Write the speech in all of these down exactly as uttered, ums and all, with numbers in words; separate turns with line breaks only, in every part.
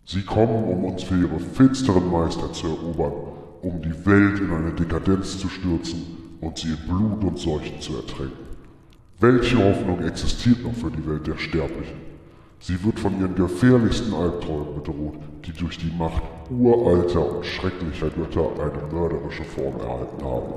Sie kommen, um uns für ihre finsteren Meister zu erobern, um die Welt in eine Dekadenz zu stürzen und sie in Blut und Seuchen zu ertränken. Welche Hoffnung existiert noch für die Welt der Sterblichen? Sie wird von ihren gefährlichsten Albträumen bedroht, die durch die Macht uralter und schrecklicher Götter eine mörderische Form erhalten haben.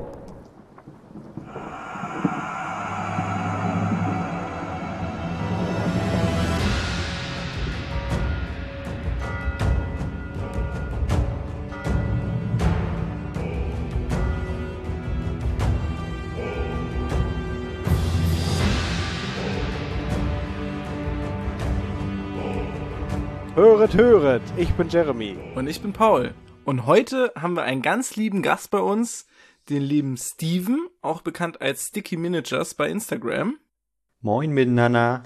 Höret, höret, ich bin Jeremy.
Und ich bin Paul. Und heute haben wir einen ganz lieben Gast bei uns, den lieben Steven, auch bekannt als Sticky Miniatures bei Instagram.
Moin miteinander.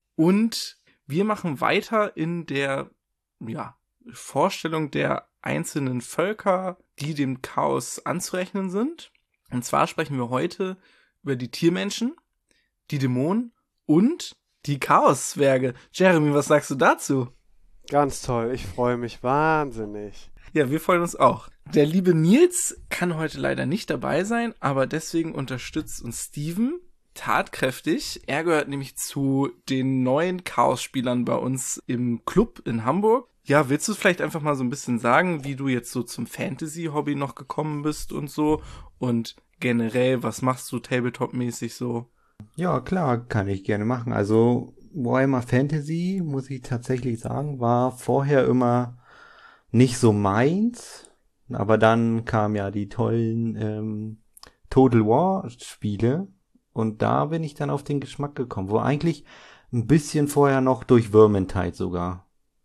Und wir machen weiter in der ja, Vorstellung der einzelnen Völker, die dem Chaos anzurechnen sind. Und zwar sprechen wir heute über die Tiermenschen, die Dämonen und die Chaoszwerge. Jeremy, was sagst du dazu?
Ganz toll, ich freue mich wahnsinnig.
Ja, wir freuen uns auch. Der liebe Nils kann heute leider nicht dabei sein, aber deswegen unterstützt uns Steven tatkräftig. Er gehört nämlich zu den neuen Chaos-Spielern bei uns im Club in Hamburg. Ja, willst du vielleicht einfach mal so ein bisschen sagen, wie du jetzt so zum Fantasy-Hobby noch gekommen bist und so? Und generell, was machst du Tabletop-mäßig so?
Ja, klar, kann ich gerne machen. Also Warhammer Fantasy, muss ich tatsächlich sagen, war vorher immer nicht so meins. Aber dann kamen ja die tollen ähm, Total War Spiele. Und da bin ich dann auf den Geschmack gekommen. Wo eigentlich ein bisschen vorher noch durch Vermintide sogar.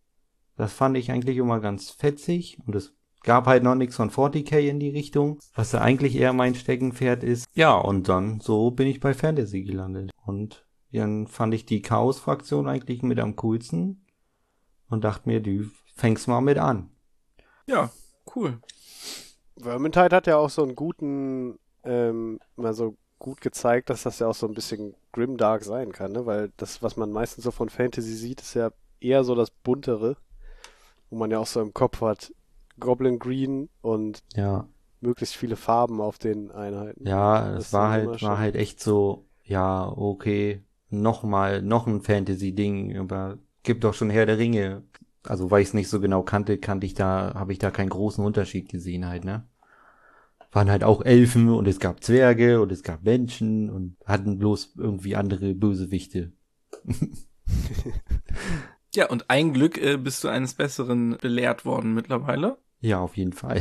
Das fand ich eigentlich immer ganz fetzig. Und es gab halt noch nichts von forty K in die Richtung. Was ja eigentlich eher mein Steckenpferd ist. Ja, und dann so bin ich bei Fantasy gelandet. Und dann fand ich die Chaos-Fraktion eigentlich mit am coolsten. Und dachte mir, du fängst mal mit an.
Ja, cool.
Vermintide hat ja auch so einen guten, ähm, mal so gut gezeigt, dass das ja auch so ein bisschen grimdark sein kann, ne? Weil das, was man meistens so von Fantasy sieht, ist ja eher so das Buntere, wo man ja auch so im Kopf hat, Goblin Green und
ja.
möglichst viele Farben auf den Einheiten.
Ja,
das
es war halt, war halt echt so, ja, okay, nochmal, noch ein Fantasy-Ding, aber gibt doch schon Herr der Ringe. Also, weil ich es nicht so genau kannte, kannte ich da, habe ich da keinen großen Unterschied gesehen halt, ne? Waren halt auch Elfen und es gab Zwerge und es gab Menschen und hatten bloß irgendwie andere Bösewichte.
Ja, und ein Glück äh, bist du eines Besseren belehrt worden mittlerweile.
Ja, auf jeden Fall.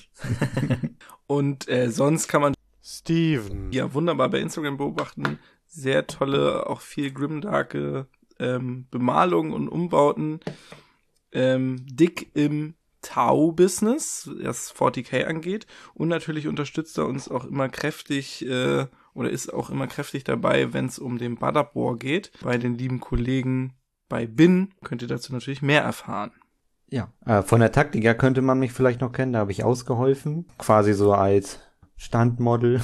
Und äh, sonst kann man
Steven
ja wunderbar bei Instagram beobachten. Sehr tolle, auch viel grimdarke ähm, Bemalungen und Umbauten. Ähm, dick im Tau-Business, was forty K angeht. Und natürlich unterstützt er uns auch immer kräftig äh, oder ist auch immer kräftig dabei, wenn es um den Badab War geht. Bei den lieben Kollegen bei Bin könnt ihr dazu natürlich mehr erfahren.
Ja, äh, von der Taktik her könnte man mich vielleicht noch kennen, da habe ich ausgeholfen. Quasi so als Standmodel.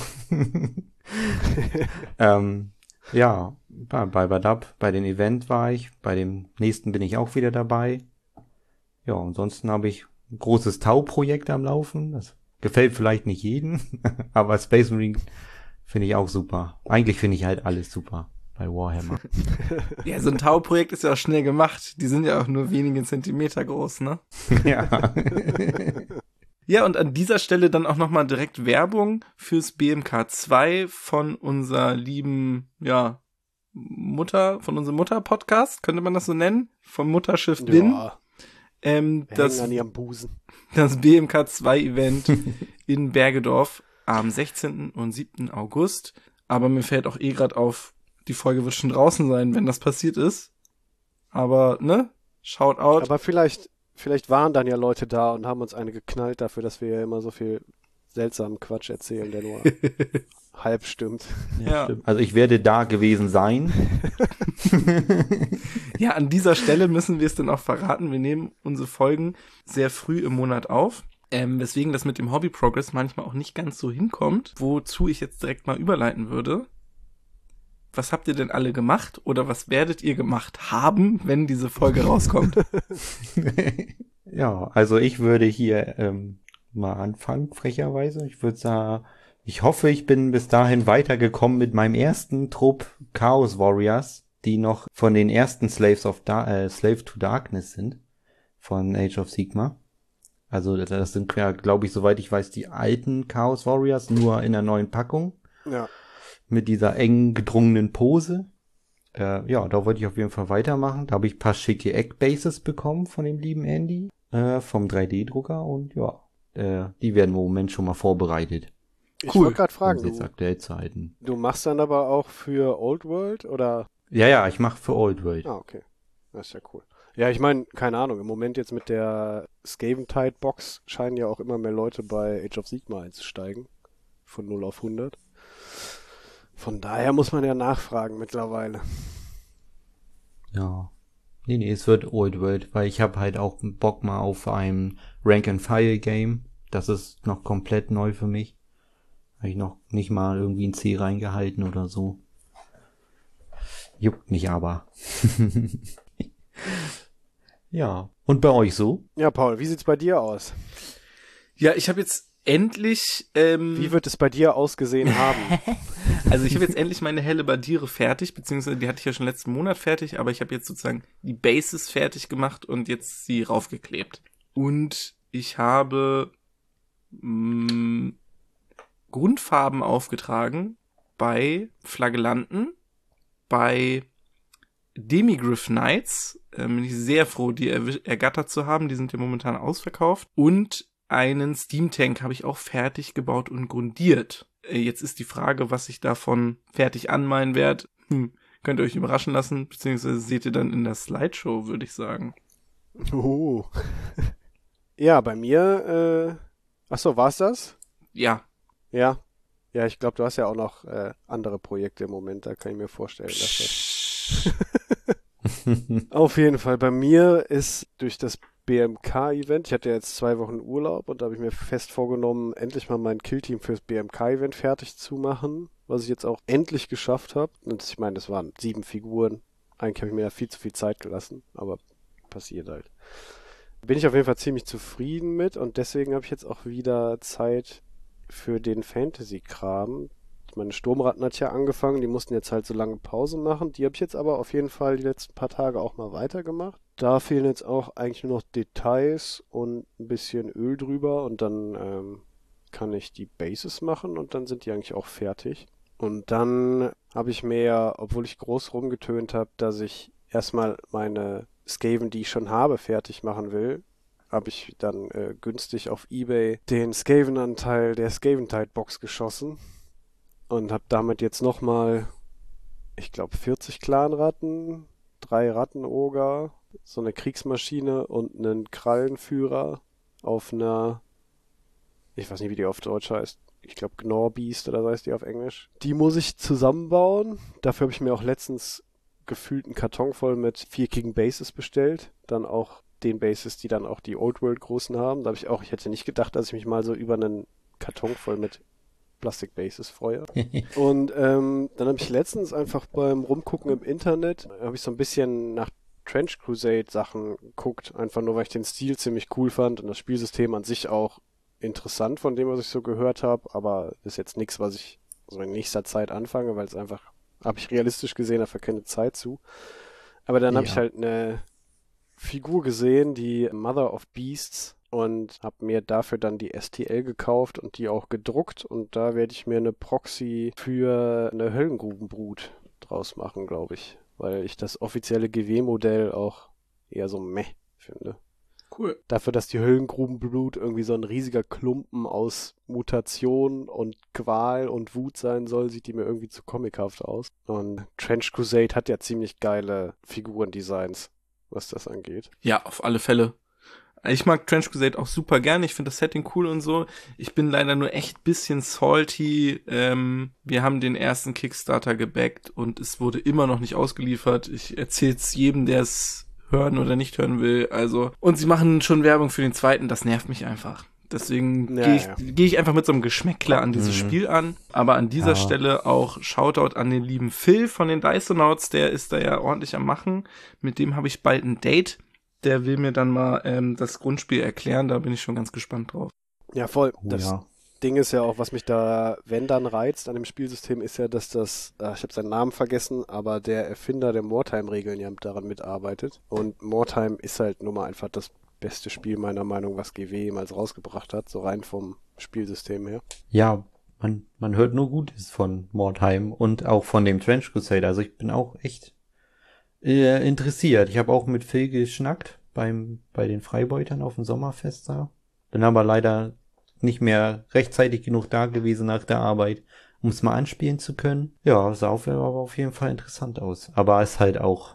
ähm, ja, bei, bei Badab, bei dem Event war ich, bei dem nächsten bin ich auch wieder dabei. Ja, ansonsten habe ich ein großes Tau-Projekt am Laufen. Das gefällt vielleicht nicht jedem, aber Space Marine finde ich auch super. Eigentlich finde ich halt alles super bei Warhammer.
Ja, so ein Tau-Projekt ist ja auch schnell gemacht. Die sind ja auch nur wenige Zentimeter groß, ne?
Ja.
Ja, und an dieser Stelle dann auch nochmal direkt Werbung fürs B M K zwei von unserer lieben, ja, Mutter, von unserem Mutter-Podcast, könnte man das so nennen? Vom Mutterschiff Bin.
Ja.
Ähm,
Wir
das,
hängen an ihrem Busen.
das B M K zwei Event in Bergedorf am sechzehnten und siebten August. Aber mir fällt auch eh gerade auf, die Folge wird schon draußen sein, wenn das passiert ist. Aber, ne? Shout out.
Aber vielleicht, vielleicht waren dann ja Leute da und haben uns eine geknallt dafür, dass wir ja immer so viel seltsamen Quatsch erzählen, der nur halb stimmt.
Ja,
Ja.
stimmt. Also ich werde da gewesen sein.
Ja, an dieser Stelle müssen wir es dann auch verraten. Wir nehmen unsere Folgen sehr früh im Monat auf. Ähm, weswegen das mit dem Hobby Progress manchmal auch nicht ganz so hinkommt. Wozu ich jetzt direkt mal überleiten würde. Was habt ihr denn alle gemacht? Oder was werdet ihr gemacht haben, wenn diese Folge rauskommt?
Ja, also ich würde hier ähm, mal anfangen, frecherweise. Ich würde sagen, ich hoffe, ich bin bis dahin weitergekommen mit meinem ersten Trupp Chaos Warriors, die noch von den ersten Slaves of da äh, Slave to Darkness sind, von Age of Sigmar. Also das sind ja, glaube ich, soweit ich weiß, die alten Chaos Warriors, nur in der neuen Packung.
Ja.
Mit dieser eng gedrungenen Pose. Äh, ja, da wollte ich auf jeden Fall weitermachen. Da habe ich ein paar schicke Eckbases bekommen von dem lieben Andy, äh, vom drei D-Drucker. Und ja, äh, die werden im Moment schon mal vorbereitet.
Ich
Cool.
wollte gerade fragen,
Um sie jetzt
du,
aktuell zu halten.
du machst dann aber auch für Old World oder?
Ja, ja, ich mache für Old World.
Ah, okay. Das ist ja cool. Ja, ich meine, keine Ahnung, im Moment jetzt mit der Skaventide-Box scheinen ja auch immer mehr Leute bei Age of Sigmar einzusteigen. Von null auf hundert. Von daher muss man ja nachfragen mittlerweile.
Ja. Nee, nee, es wird Old World, weil ich habe halt auch Bock mal auf ein Rank-and-File-Game. Das ist noch komplett neu für mich. Habe ich noch nicht mal irgendwie ein C reingehalten oder so. Juckt mich aber. Ja. Und bei euch so?
Ja, Paul, wie sieht's bei dir aus?
Ja, ich habe jetzt endlich... Ähm,
Wie wird es bei dir ausgesehen haben?
Also ich habe jetzt endlich meine Hellebardiere fertig, beziehungsweise die hatte ich ja schon letzten Monat fertig, aber ich habe jetzt sozusagen die Bases fertig gemacht und jetzt sie raufgeklebt. Und ich habe mh, Grundfarben aufgetragen bei Flagellanten, bei Demigryph Knights, äh, bin ich sehr froh, die erw- ergattert zu haben, die sind ja momentan ausverkauft. Und einen Steam Tank habe ich auch fertig gebaut und grundiert. Äh, jetzt ist die Frage, was ich davon fertig anmalen werde. Hm, könnt ihr euch überraschen lassen, beziehungsweise seht ihr dann in der Slideshow, würde ich sagen.
Uh. Ja, bei mir, äh, achso, war's das?
Ja.
Ja. Ja, ich glaube, du hast ja auch noch äh, andere Projekte im Moment, da kann ich mir vorstellen, dass das auf jeden Fall. Bei mir ist durch das B M K-Event, ich hatte ja jetzt zwei Wochen Urlaub und da habe ich mir fest vorgenommen, endlich mal mein Killteam fürs B M K-Event fertig zu machen, was ich jetzt auch endlich geschafft habe. Und ich meine, das waren sieben Figuren. Eigentlich habe ich mir da viel zu viel Zeit gelassen, aber passiert halt. Bin ich auf jeden Fall ziemlich zufrieden mit und deswegen habe ich jetzt auch wieder Zeit für den Fantasy-Kram. Meine Sturmratten hat ja angefangen, die mussten jetzt halt so lange Pause machen. Die habe ich jetzt aber auf jeden Fall die letzten paar Tage auch mal weitergemacht. Da fehlen jetzt auch eigentlich nur noch Details und ein bisschen Öl drüber und dann ähm, kann ich die Bases machen und dann sind die eigentlich auch fertig. Und dann habe ich mir ja, obwohl ich groß rumgetönt habe, dass ich erstmal meine Skaven, die ich schon habe, fertig machen will, habe ich dann äh, günstig auf eBay den Skaven-Anteil der Skaventide-Box geschossen. Und habe damit jetzt nochmal, ich glaube, vierzig Clanratten, drei Rattenoger, so eine Kriegsmaschine und einen Krallenführer auf einer, ich weiß nicht, wie die auf Deutsch heißt, ich glaube Gnorbeast oder so heißt die auf Englisch. Die muss ich zusammenbauen. Dafür habe ich mir auch letztens gefühlt einen Karton voll mit viereckigen Bases bestellt. Dann auch den Bases, die dann auch die Old World großen haben. Da habe ich auch, ich hätte nicht gedacht, dass ich mich mal so über einen Karton voll mit Plastic Bases freue. Und ähm, dann habe ich letztens einfach beim Rumgucken im Internet, habe ich so ein bisschen nach Trench Crusade Sachen geguckt, einfach nur, weil ich den Stil ziemlich cool fand und das Spielsystem an sich auch interessant von dem, was ich so gehört habe, aber ist jetzt nichts, was ich so in nächster Zeit anfange, weil es einfach, habe ich realistisch gesehen, dafür keine Zeit zu. Aber dann habe
Ja.
ich halt eine Figur gesehen, die Mother of Beasts, und habe mir dafür dann die S T L gekauft und die auch gedruckt und da werde ich mir eine Proxy für eine Höllengrubenbrut draus machen, glaube ich, weil ich das offizielle G W-Modell auch eher so meh finde.
Cool.
Dafür, dass die Höllengrubenbrut irgendwie so ein riesiger Klumpen aus Mutation und Qual und Wut sein soll, sieht die mir irgendwie zu comichaft aus. Und Trench Crusade hat ja ziemlich geile Figurendesigns, was das angeht.
Ja, auf alle Fälle. Ich mag Trench Crusade auch super gerne. Ich finde das Setting cool und so. Ich bin leider nur echt bisschen salty. Ähm, wir haben den ersten Kickstarter gebackt und es wurde immer noch nicht ausgeliefert. Ich erzähl's jedem, der es hören oder nicht hören will. Also, und sie machen schon Werbung für den zweiten. Das nervt mich einfach. Deswegen
Ja,
gehe ich,
ja.
geh ich einfach mit so einem Geschmäckler an dieses
Mhm.
Spiel an. Aber an dieser
Ja.
Stelle auch Shoutout an den lieben Phil von den Dysonauts. Der ist da ja ordentlich am Machen. Mit dem habe ich bald ein Date. der will mir dann mal ähm, das Grundspiel erklären, da bin ich schon ganz gespannt drauf.
Ja, voll.
Oh,
Das
ja.
Ding ist ja auch, was mich da, wenn dann reizt an dem Spielsystem, ist ja, dass das, äh, ich habe seinen Namen vergessen, aber der Erfinder der Mortime-Regeln ja daran mitarbeitet. Und Mortime ist halt nun mal einfach das beste Spiel meiner Meinung, was G W jemals rausgebracht hat, so rein vom Spielsystem her.
Ja, man, man hört nur Gutes von Mordheim und auch von dem Trench Crusade. Also ich bin auch echt äh, interessiert. Ich habe auch mit Phil geschnackt beim bei den Freibeutern auf dem Sommerfest da. Bin aber leider nicht mehr rechtzeitig genug da gewesen nach der Arbeit, um es mal anspielen zu können. Ja, sah auf, aber auf jeden Fall interessant aus. Aber es ist halt auch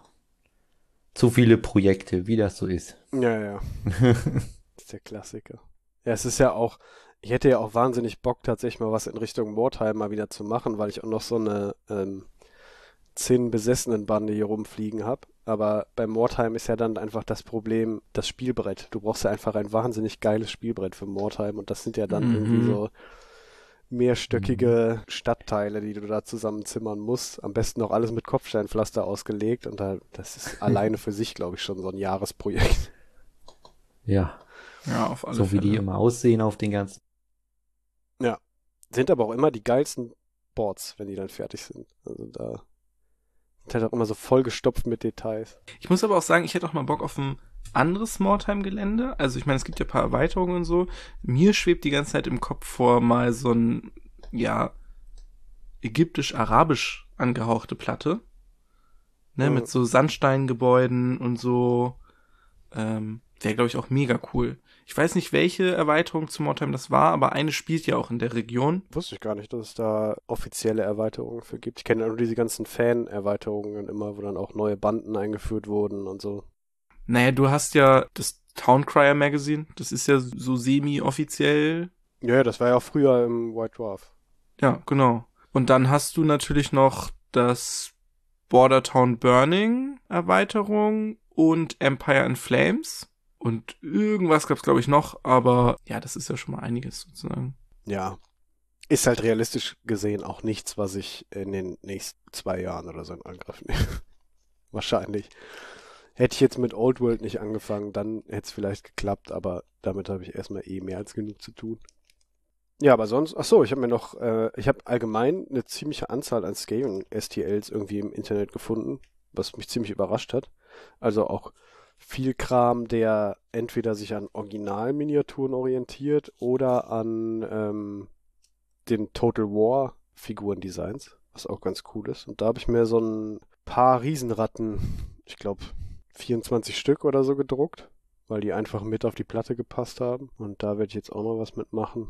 zu viele Projekte, wie das so ist.
Ja, ja. Das ist der Klassiker. Ja, es ist ja auch, ich hätte ja auch wahnsinnig Bock, tatsächlich mal was in Richtung Mortime mal wieder zu machen, weil ich auch noch so eine ähm, zehn besessenen Bande hier rumfliegen habe. Aber bei Mortime ist ja dann einfach das Problem, das Spielbrett. Du brauchst ja einfach ein wahnsinnig geiles Spielbrett für Mortime und das sind ja dann
Mhm.
irgendwie so mehrstöckige Stadtteile, die du da zusammenzimmern musst. Am besten noch alles mit Kopfsteinpflaster ausgelegt und da, das ist alleine für sich, glaube ich, schon so ein Jahresprojekt.
Ja,
Ja, auf alle
so wie
Fälle.
die immer aussehen auf den ganzen.
Ja. Sind aber auch immer die geilsten Boards, wenn die dann fertig sind. Also da sind halt auch immer so vollgestopft mit Details.
Ich muss aber auch sagen, ich hätte auch mal Bock auf ein anderes Mortime-Gelände. Also ich meine, es gibt ja ein paar Erweiterungen und so. Mir schwebt die ganze Zeit im Kopf vor, mal so ein, ja, ägyptisch-arabisch angehauchte Platte. Ne,
Mhm.
mit so Sandsteingebäuden und so. Ähm, wäre, glaube ich, auch mega cool. Ich weiß nicht, welche Erweiterung zu Mortime das war, aber eine spielt ja auch in der Region.
Wusste ich gar nicht, dass es da offizielle Erweiterungen für gibt. Ich kenne nur diese ganzen Fan-Erweiterungen immer, wo dann auch neue Banden eingeführt wurden und so.
Naja, du hast ja das Towncrier Magazine. Das ist ja so semi-offiziell.
Ja, das war ja auch früher im White Dwarf.
Ja, genau. Und dann hast du natürlich noch das Bordertown Burning Erweiterung und Empire in Flames. Und irgendwas gab's, glaube ich, noch, aber ja, das ist ja schon mal einiges sozusagen.
Ja. Ist halt realistisch gesehen auch nichts, was ich in den nächsten zwei Jahren oder so in Angriff nehme. Wahrscheinlich. Hätte ich jetzt mit Old World nicht angefangen, dann hätte es vielleicht geklappt, aber damit habe ich erstmal eh mehr als genug zu tun. Ja, aber sonst, ach so, ich habe mir noch, äh, ich habe allgemein eine ziemliche Anzahl an Skaven-S T Ls irgendwie im Internet gefunden, was mich ziemlich überrascht hat. Also auch viel Kram, der entweder sich an Originalminiaturen orientiert oder an ähm, den Total War Figurendesigns, was auch ganz cool ist. Und da habe ich mir so ein paar Riesenratten, ich glaube vierundzwanzig Stück oder so gedruckt, weil die einfach mit auf die Platte gepasst haben. Und da werde ich jetzt auch noch was mitmachen.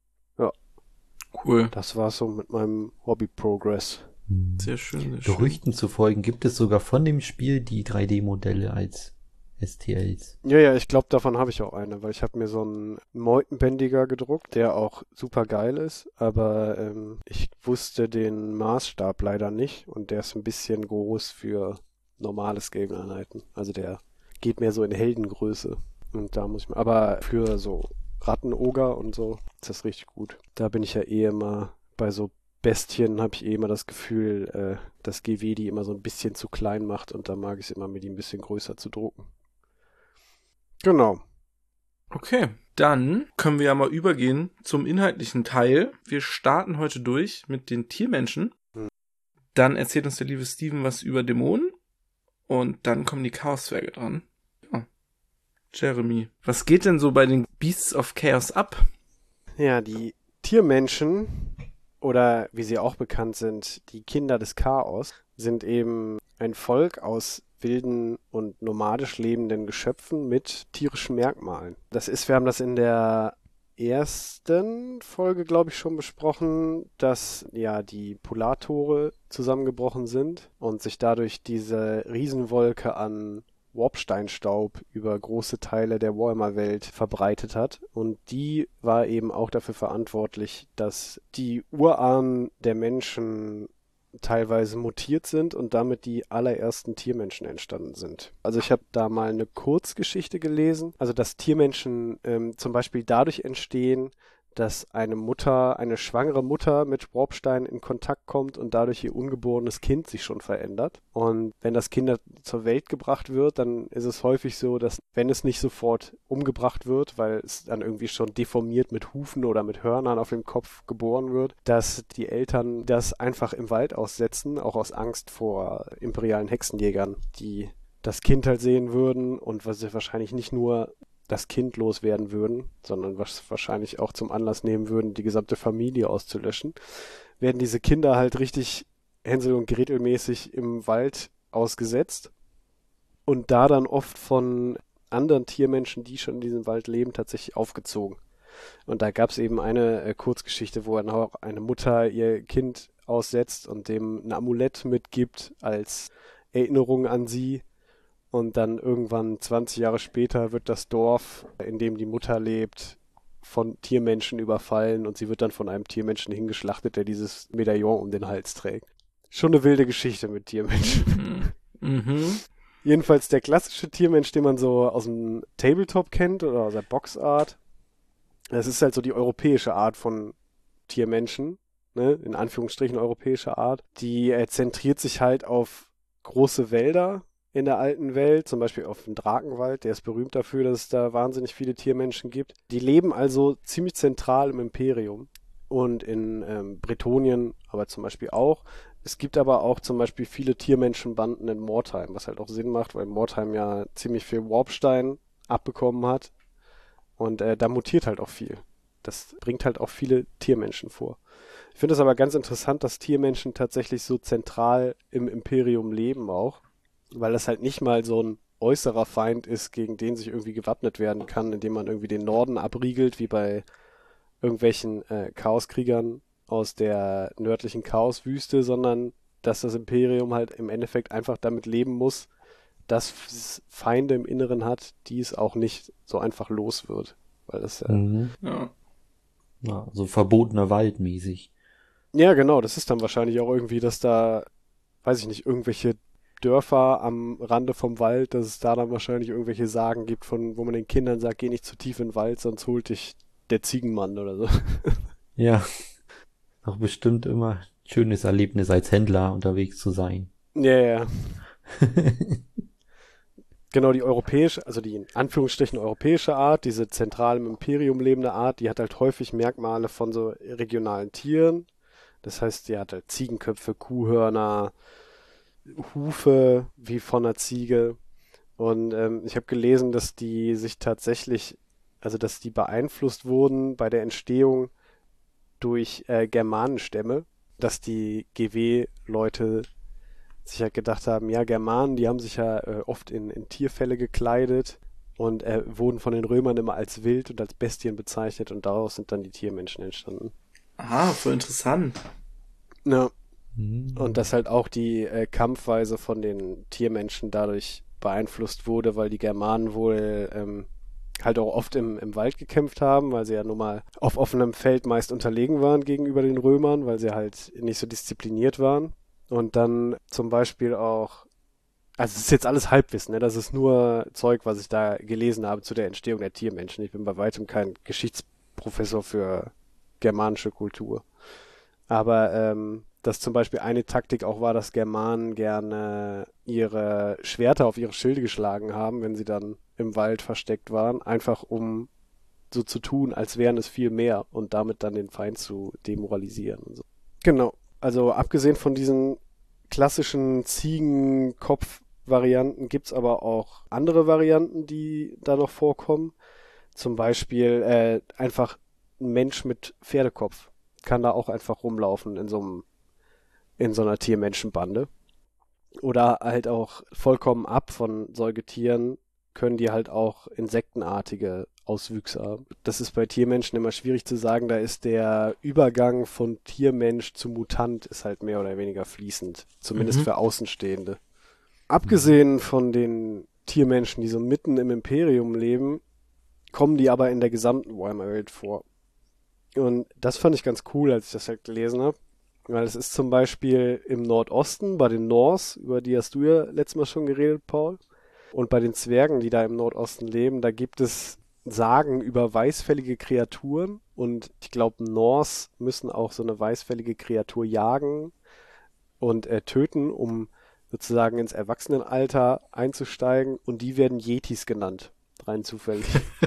Cool.
Das war's so mit meinem Hobby-Progress.
Sehr schön, sehr schön.
Gerüchten zu folgen gibt es sogar von dem Spiel die drei D-Modelle als S T Ls.
Ja, ja, ich glaube, davon habe ich auch eine, weil ich habe mir so einen Meutenbändiger gedruckt, der auch super geil ist, aber ähm, ich wusste den Maßstab leider nicht und der ist ein bisschen groß für normale Skaven-Einheiten. Also der geht mehr so in Heldengröße. Und da muss ich mal, aber für so Rattenoger und so ist das richtig gut. Da bin ich ja eh immer bei so Bestien, habe ich eh immer das Gefühl, äh, dass G W die immer so ein bisschen zu klein macht und da mag ich es immer, mir die ein bisschen größer zu drucken. Genau.
Okay, dann können wir ja mal übergehen zum inhaltlichen Teil. Wir starten heute durch mit den Tiermenschen.
Hm.
Dann erzählt uns der liebe Steven was über Dämonen. Und dann kommen die Chaoszwerge dran. Ja. Jeremy, was geht denn so bei den Beasts of Chaos ab?
Ja, die Tiermenschen oder wie sie auch bekannt sind, die Kinder des Chaos, sind eben ein Volk aus wilden und nomadisch lebenden Geschöpfen mit tierischen Merkmalen. Das ist, wir haben das in der ersten Folge, glaube ich, schon besprochen, dass ja die Polartore zusammengebrochen sind und sich dadurch diese Riesenwolke an Warpsteinstaub über große Teile der Warhammer-Welt verbreitet hat. Und die war eben auch dafür verantwortlich, dass die Urahnen der Menschen teilweise mutiert sind und damit die allerersten Tiermenschen entstanden sind. Also ich habe da mal eine Kurzgeschichte gelesen, also dass Tiermenschen ähm, zum Beispiel dadurch entstehen, dass eine Mutter, eine schwangere Mutter mit Warpstein in Kontakt kommt und dadurch ihr ungeborenes Kind sich schon verändert. Und wenn das Kind zur Welt gebracht wird, dann ist es häufig so, dass wenn es nicht sofort umgebracht wird, weil es dann irgendwie schon deformiert mit Hufen oder mit Hörnern auf dem Kopf geboren wird, dass die Eltern das einfach im Wald aussetzen, auch aus Angst vor imperialen Hexenjägern, die das Kind halt sehen würden und was sie wahrscheinlich nicht nur das Kind loswerden würden, sondern was wahrscheinlich auch zum Anlass nehmen würden, die gesamte Familie auszulöschen, werden diese Kinder halt richtig Hänsel und Gretel mäßig im Wald ausgesetzt und da dann oft von anderen Tiermenschen, die schon in diesem Wald leben, tatsächlich aufgezogen. Und da gab es eben eine äh, Kurzgeschichte, wo dann auch eine Mutter ihr Kind aussetzt und dem ein Amulett mitgibt als Erinnerung an sie. Und dann irgendwann zwanzig Jahre später wird das Dorf, in dem die Mutter lebt, von Tiermenschen überfallen und sie wird dann von einem Tiermenschen hingeschlachtet, der dieses Medaillon um den Hals trägt. Schon eine wilde Geschichte mit Tiermenschen.
Mhm.
Jedenfalls der klassische Tiermensch, den man so aus dem Tabletop kennt oder aus der Boxart. Das ist halt so die europäische Art von Tiermenschen, ne? In Anführungsstrichen europäische Art. Die äh, zentriert sich halt auf große Wälder in der alten Welt, zum Beispiel auf dem Drakenwald, der ist berühmt dafür, dass es da wahnsinnig viele Tiermenschen gibt. Die leben also ziemlich zentral im Imperium und in ähm, Bretonien aber zum Beispiel auch. Es gibt aber auch zum Beispiel viele Tiermenschenbanden in Mordheim, was halt auch Sinn macht, weil Mordheim ja ziemlich viel Warpstein abbekommen hat und äh, da mutiert halt auch viel. Das bringt halt auch viele Tiermenschen vor. Ich finde es aber ganz interessant, dass Tiermenschen tatsächlich so zentral im Imperium leben auch, weil das halt nicht mal so ein äußerer Feind ist, gegen den sich irgendwie gewappnet werden kann, indem man irgendwie den Norden abriegelt, wie bei irgendwelchen äh, Chaoskriegern aus der nördlichen Chaoswüste, sondern dass das Imperium halt im Endeffekt einfach damit leben muss, dass es Feinde im Inneren hat, die es auch nicht so einfach los wird. Weil das äh,
Mhm.
Ja.
Ja, so verbotener Wald mäßig.
ja, genau, das ist dann wahrscheinlich auch irgendwie, dass da, weiß ich nicht, irgendwelche Dörfer am Rande vom Wald, dass es da dann wahrscheinlich irgendwelche Sagen gibt, von wo man den Kindern sagt, geh nicht zu tief in den Wald, sonst holt dich der Ziegenmann oder so.
Ja, auch bestimmt immer ein schönes Erlebnis als Händler unterwegs zu sein.
Ja, ja. Genau, die europäische, also die in Anführungsstrichen europäische Art, diese zentral im Imperium lebende Art, die hat halt häufig Merkmale von so regionalen Tieren. Das heißt, die hat halt Ziegenköpfe, Kuhhörner, Hufe wie von einer Ziege. Und ähm, ich habe gelesen, dass die sich tatsächlich, also dass die beeinflusst wurden bei der Entstehung durch äh, Germanenstämme, dass die G W-Leute sich ja gedacht haben, ja, Germanen, die haben sich ja äh, oft in, in Tierfelle gekleidet und äh, wurden von den Römern immer als wild und als Bestien bezeichnet und daraus sind dann die Tiermenschen entstanden.
Ah, voll interessant.
Ja.
Mhm.
Und dass halt auch die äh, Kampfweise von den Tiermenschen dadurch beeinflusst wurde, weil die Germanen wohl ähm, halt auch oft im, im Wald gekämpft haben, weil sie ja nun mal auf offenem Feld meist unterlegen waren gegenüber den Römern, weil sie halt nicht so diszipliniert waren. Und dann zum Beispiel auch, also es ist jetzt alles Halbwissen, ne? Das ist nur Zeug, was ich da gelesen habe zu der Entstehung der Tiermenschen. Ich bin bei weitem kein Geschichtsprofessor für germanische Kultur. Aber ähm, dass zum Beispiel eine Taktik auch war, dass Germanen gerne ihre Schwerter auf ihre Schilde geschlagen haben, wenn sie dann im Wald versteckt waren, einfach um so zu tun, als wären es viel mehr und damit dann den Feind zu demoralisieren und so. Genau. Also abgesehen von diesen klassischen Ziegenkopf-Varianten gibt's aber auch andere Varianten, die da noch vorkommen. Zum Beispiel äh, einfach ein Mensch mit Pferdekopf kann da auch einfach rumlaufen in so einem, in so einer Tiermenschenbande. Oder halt auch vollkommen ab von Säugetieren können die halt auch insektenartige Auswüchse haben. Das ist bei Tiermenschen immer schwierig zu sagen, da ist der Übergang von Tiermensch zu Mutant ist halt mehr oder weniger fließend, zumindest
Mhm.
für Außenstehende. Abgesehen von den Tiermenschen, die so mitten im Imperium leben, kommen die aber in der gesamten Warhammer-Welt vor. Und das fand ich ganz cool, als ich das halt gelesen habe. Weil es ist zum Beispiel im Nordosten bei den Norse, über die hast du ja letztes Mal schon geredet, Paul. Und bei den Zwergen, die da im Nordosten leben, da gibt es Sagen über weißfällige Kreaturen und ich glaube, Norse müssen auch so eine weißfällige Kreatur jagen und äh, töten, um sozusagen ins Erwachsenenalter einzusteigen, und die werden Yetis genannt, rein zufällig.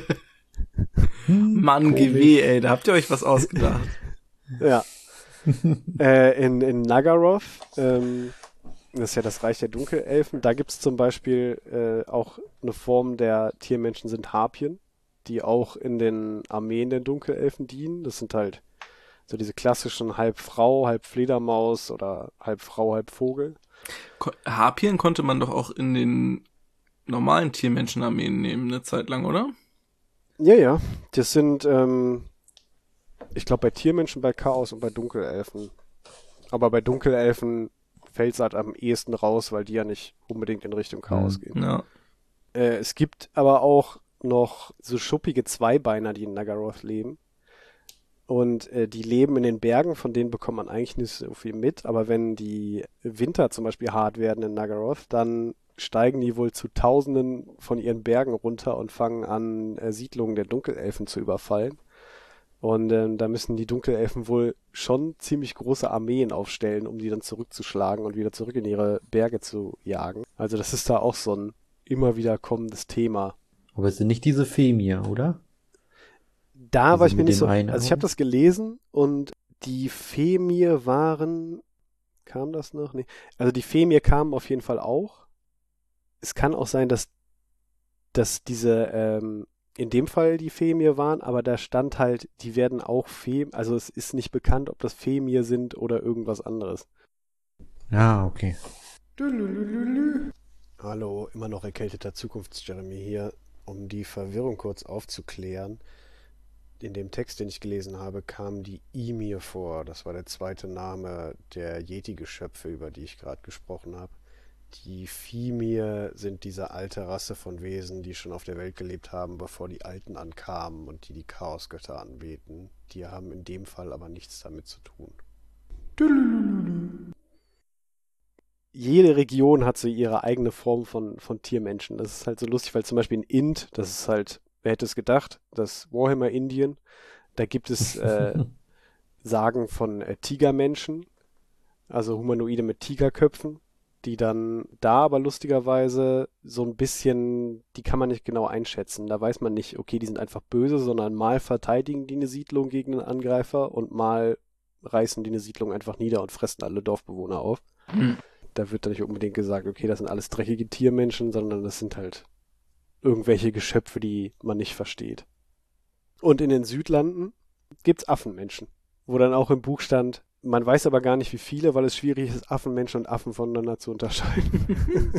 Mann, G W, ey, da habt ihr euch was ausgedacht.
Ja. äh, in, in Nagaroth, ähm, das ist ja das Reich der Dunkelelfen, da gibt es zum Beispiel äh, auch eine Form der Tiermenschen sind Harpien, die auch in den Armeen der Dunkelelfen dienen. Das sind halt so diese klassischen halb Frau, halb Fledermaus oder halb Frau, halb Vogel.
Ko- Harpien konnte man doch auch in den normalen Tiermenschenarmeen nehmen, eine Zeit lang, oder?
Ja, ja, das sind, ähm, ich glaube, bei Tiermenschen, bei Chaos und bei Dunkelelfen. Aber bei Dunkelelfen fällt es halt am ehesten raus, weil die ja nicht unbedingt in Richtung Chaos
Mhm.
gehen.
Ja.
Äh, es gibt aber auch noch so schuppige Zweibeiner, die in Nagaroth leben. Und äh, die leben in den Bergen, von denen bekommt man eigentlich nicht so viel mit. Aber wenn die Winter zum Beispiel hart werden in Nagaroth, dann steigen die wohl zu Tausenden von ihren Bergen runter und fangen an, äh, Siedlungen der Dunkelelfen zu überfallen. Und ähm, da müssen die Dunkelelfen wohl schon ziemlich große Armeen aufstellen, um die dann zurückzuschlagen und wieder zurück in ihre Berge zu jagen. Also das ist da auch so ein immer wieder kommendes Thema.
Aber es sind nicht diese Femir, oder?
Da
Diese
war ich mir
mit
nicht
dem
so...
Einarm?
Also ich habe das gelesen und die Femir waren... Kam das noch? Nee. Also die Femir kamen auf jeden Fall auch. Es kann auch sein, dass, dass diese... Ähm, in dem Fall die Femir waren, aber da stand halt, die werden auch Fem... Also es ist nicht bekannt, ob das Femir sind oder irgendwas anderes.
Ja, okay.
Hallo, immer noch erkälteter Zukunfts-Jeremy hier, um die Verwirrung kurz aufzuklären. In dem Text, den ich gelesen habe, kam die Ymir vor. Das war der zweite Name der Yeti-Geschöpfe, über die ich gerade gesprochen habe. Die Fimir sind diese alte Rasse von Wesen, die schon auf der Welt gelebt haben, bevor die Alten ankamen und die die Chaosgötter anbeten. Die haben in dem Fall aber nichts damit zu tun. Jede Region hat so ihre eigene Form von, von Tiermenschen. Das ist halt so lustig, weil zum Beispiel in Ind, das ist halt, wer hätte es gedacht, das Warhammer Indien, da gibt es äh, Sagen von äh, Tigermenschen, also Humanoide mit Tigerköpfen, die dann da aber lustigerweise so ein bisschen, die kann man nicht genau einschätzen. Da weiß man nicht, okay, die sind einfach böse, sondern mal verteidigen die eine Siedlung gegen einen Angreifer und mal reißen die eine Siedlung einfach nieder und fressen alle Dorfbewohner auf.
Hm.
Da wird dann nicht unbedingt gesagt, okay, das sind alles dreckige Tiermenschen, sondern das sind halt irgendwelche Geschöpfe, die man nicht versteht. Und in den Südlanden gibt's Affenmenschen, wo dann auch im Buch stand, man weiß aber gar nicht, wie viele, weil es schwierig ist, Affenmenschen und Affen voneinander zu unterscheiden.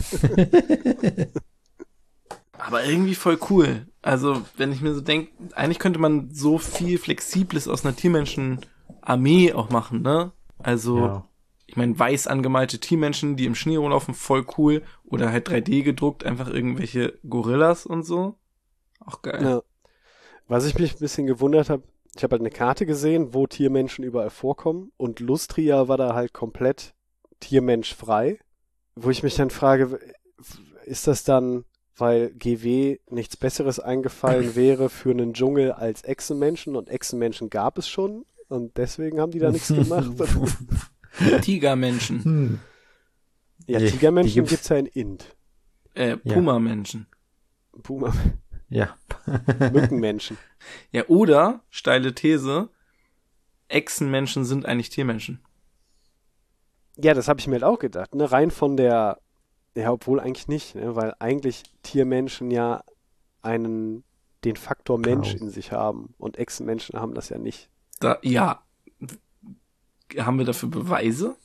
Aber irgendwie voll cool. Also, wenn ich mir so denke, eigentlich könnte man so viel Flexibles aus einer Tiermenschen-Armee auch machen, ne? Also,
Ja.
ich meine, weiß angemalte Tiermenschen, die im Schnee rumlaufen, voll cool. Oder halt drei D gedruckt, einfach irgendwelche Gorillas und so. Auch geil.
Ja. Was ich mich ein bisschen gewundert habe, ich habe halt eine Karte gesehen, wo Tiermenschen überall vorkommen, und Lustria war da halt komplett tiermenschfrei, wo ich mich dann frage, ist das dann, weil G W nichts Besseres eingefallen wäre für einen Dschungel als Echsenmenschen, und Echsenmenschen gab es schon und deswegen haben die da nichts gemacht?
Tigermenschen.
Hm.
Ja,
Die- die
Tigermenschen
gibt's-
gibt's ja in Ind.
Äh, Puma-Menschen.
Puma,
Ja.
Mückenmenschen.
Ja, oder, steile These, Echsenmenschen sind eigentlich Tiermenschen.
Ja, das habe ich mir halt auch gedacht, ne? Rein von der, ja, obwohl eigentlich nicht, ne? Weil eigentlich Tiermenschen ja einen, den Faktor Mensch
Chaos.
in sich haben, und Echsenmenschen haben das ja nicht.
Da, ja. Haben wir dafür Beweise?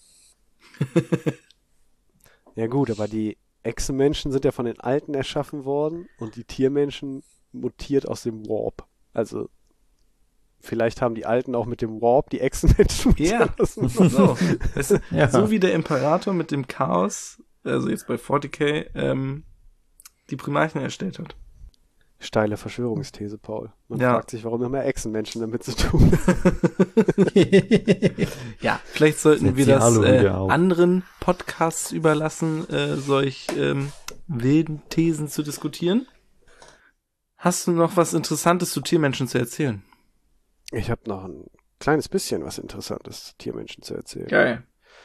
Ja gut, aber die Echsenmenschen sind ja von den Alten erschaffen worden und die Tiermenschen mutiert aus dem Warp. Also vielleicht haben die Alten auch mit dem Warp die Echsenmenschen
Ja.
mutieren lassen.
So, weißt du,
Ja.
so wie der Imperator mit dem Chaos, also jetzt bei vierzig K, ähm, die Primarchen erstellt hat.
Steile Verschwörungsthese, Paul. Man
Ja.
fragt sich, warum immer Echsenmenschen damit zu tun haben.
Ja, vielleicht sollten
Setz
wir
die
das
Alu
äh,
wieder auf.
anderen Podcasts überlassen, äh, solch ähm, wilden Thesen zu diskutieren. Hast du noch was Interessantes zu Tiermenschen zu erzählen?
Ich habe noch ein kleines bisschen was Interessantes zu Tiermenschen zu erzählen.
Geil.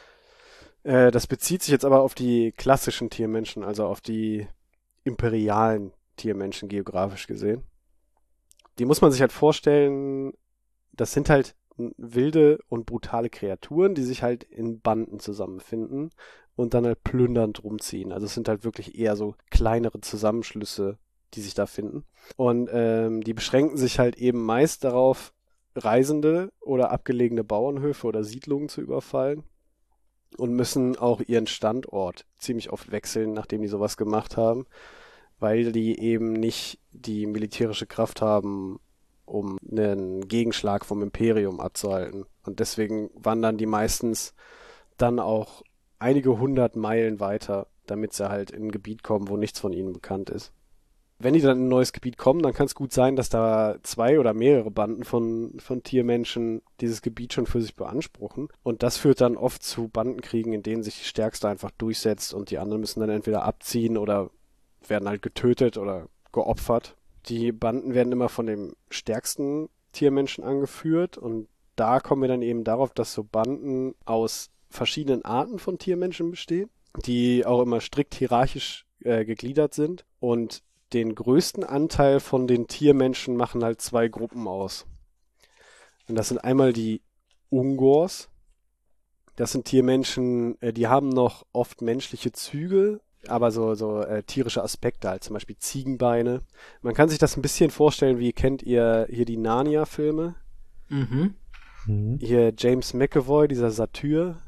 Äh, das bezieht sich jetzt aber auf die klassischen Tiermenschen, also auf die imperialen Tiermenschen geografisch gesehen. Die muss man sich halt vorstellen, das sind halt wilde und brutale Kreaturen, die sich halt in Banden zusammenfinden und dann halt plündernd rumziehen. Also es sind halt wirklich eher so kleinere Zusammenschlüsse, die sich da finden. Und ähm, die beschränken sich halt eben meist darauf, Reisende oder abgelegene Bauernhöfe oder Siedlungen zu überfallen und müssen auch ihren Standort ziemlich oft wechseln, nachdem die sowas gemacht haben, weil die eben nicht die militärische Kraft haben, um einen Gegenschlag vom Imperium abzuhalten. Und deswegen wandern die meistens dann auch einige hundert Meilen weiter, damit sie halt in ein Gebiet kommen, wo nichts von ihnen bekannt ist. Wenn die dann in ein neues Gebiet kommen, dann kann es gut sein, dass da zwei oder mehrere Banden von, von Tiermenschen dieses Gebiet schon für sich beanspruchen. Und das führt dann oft zu Bandenkriegen, in denen sich die Stärkste einfach durchsetzt und die anderen müssen dann entweder abziehen oder werden halt getötet oder geopfert. Die Banden werden immer von dem stärksten Tiermenschen angeführt und da kommen wir dann eben darauf, dass so Banden aus verschiedenen Arten von Tiermenschen bestehen, die auch immer strikt hierarchisch äh, gegliedert sind und den größten Anteil von den Tiermenschen machen halt zwei Gruppen aus. Und das sind einmal die Ungors. Das sind Tiermenschen, äh, die haben noch oft menschliche Züge, aber so, so äh, tierische Aspekte, halt zum Beispiel Ziegenbeine. Man kann sich das ein bisschen vorstellen, wie kennt ihr hier die Narnia-Filme?
Mhm.
Mhm.
Hier James McAvoy, dieser Satyr.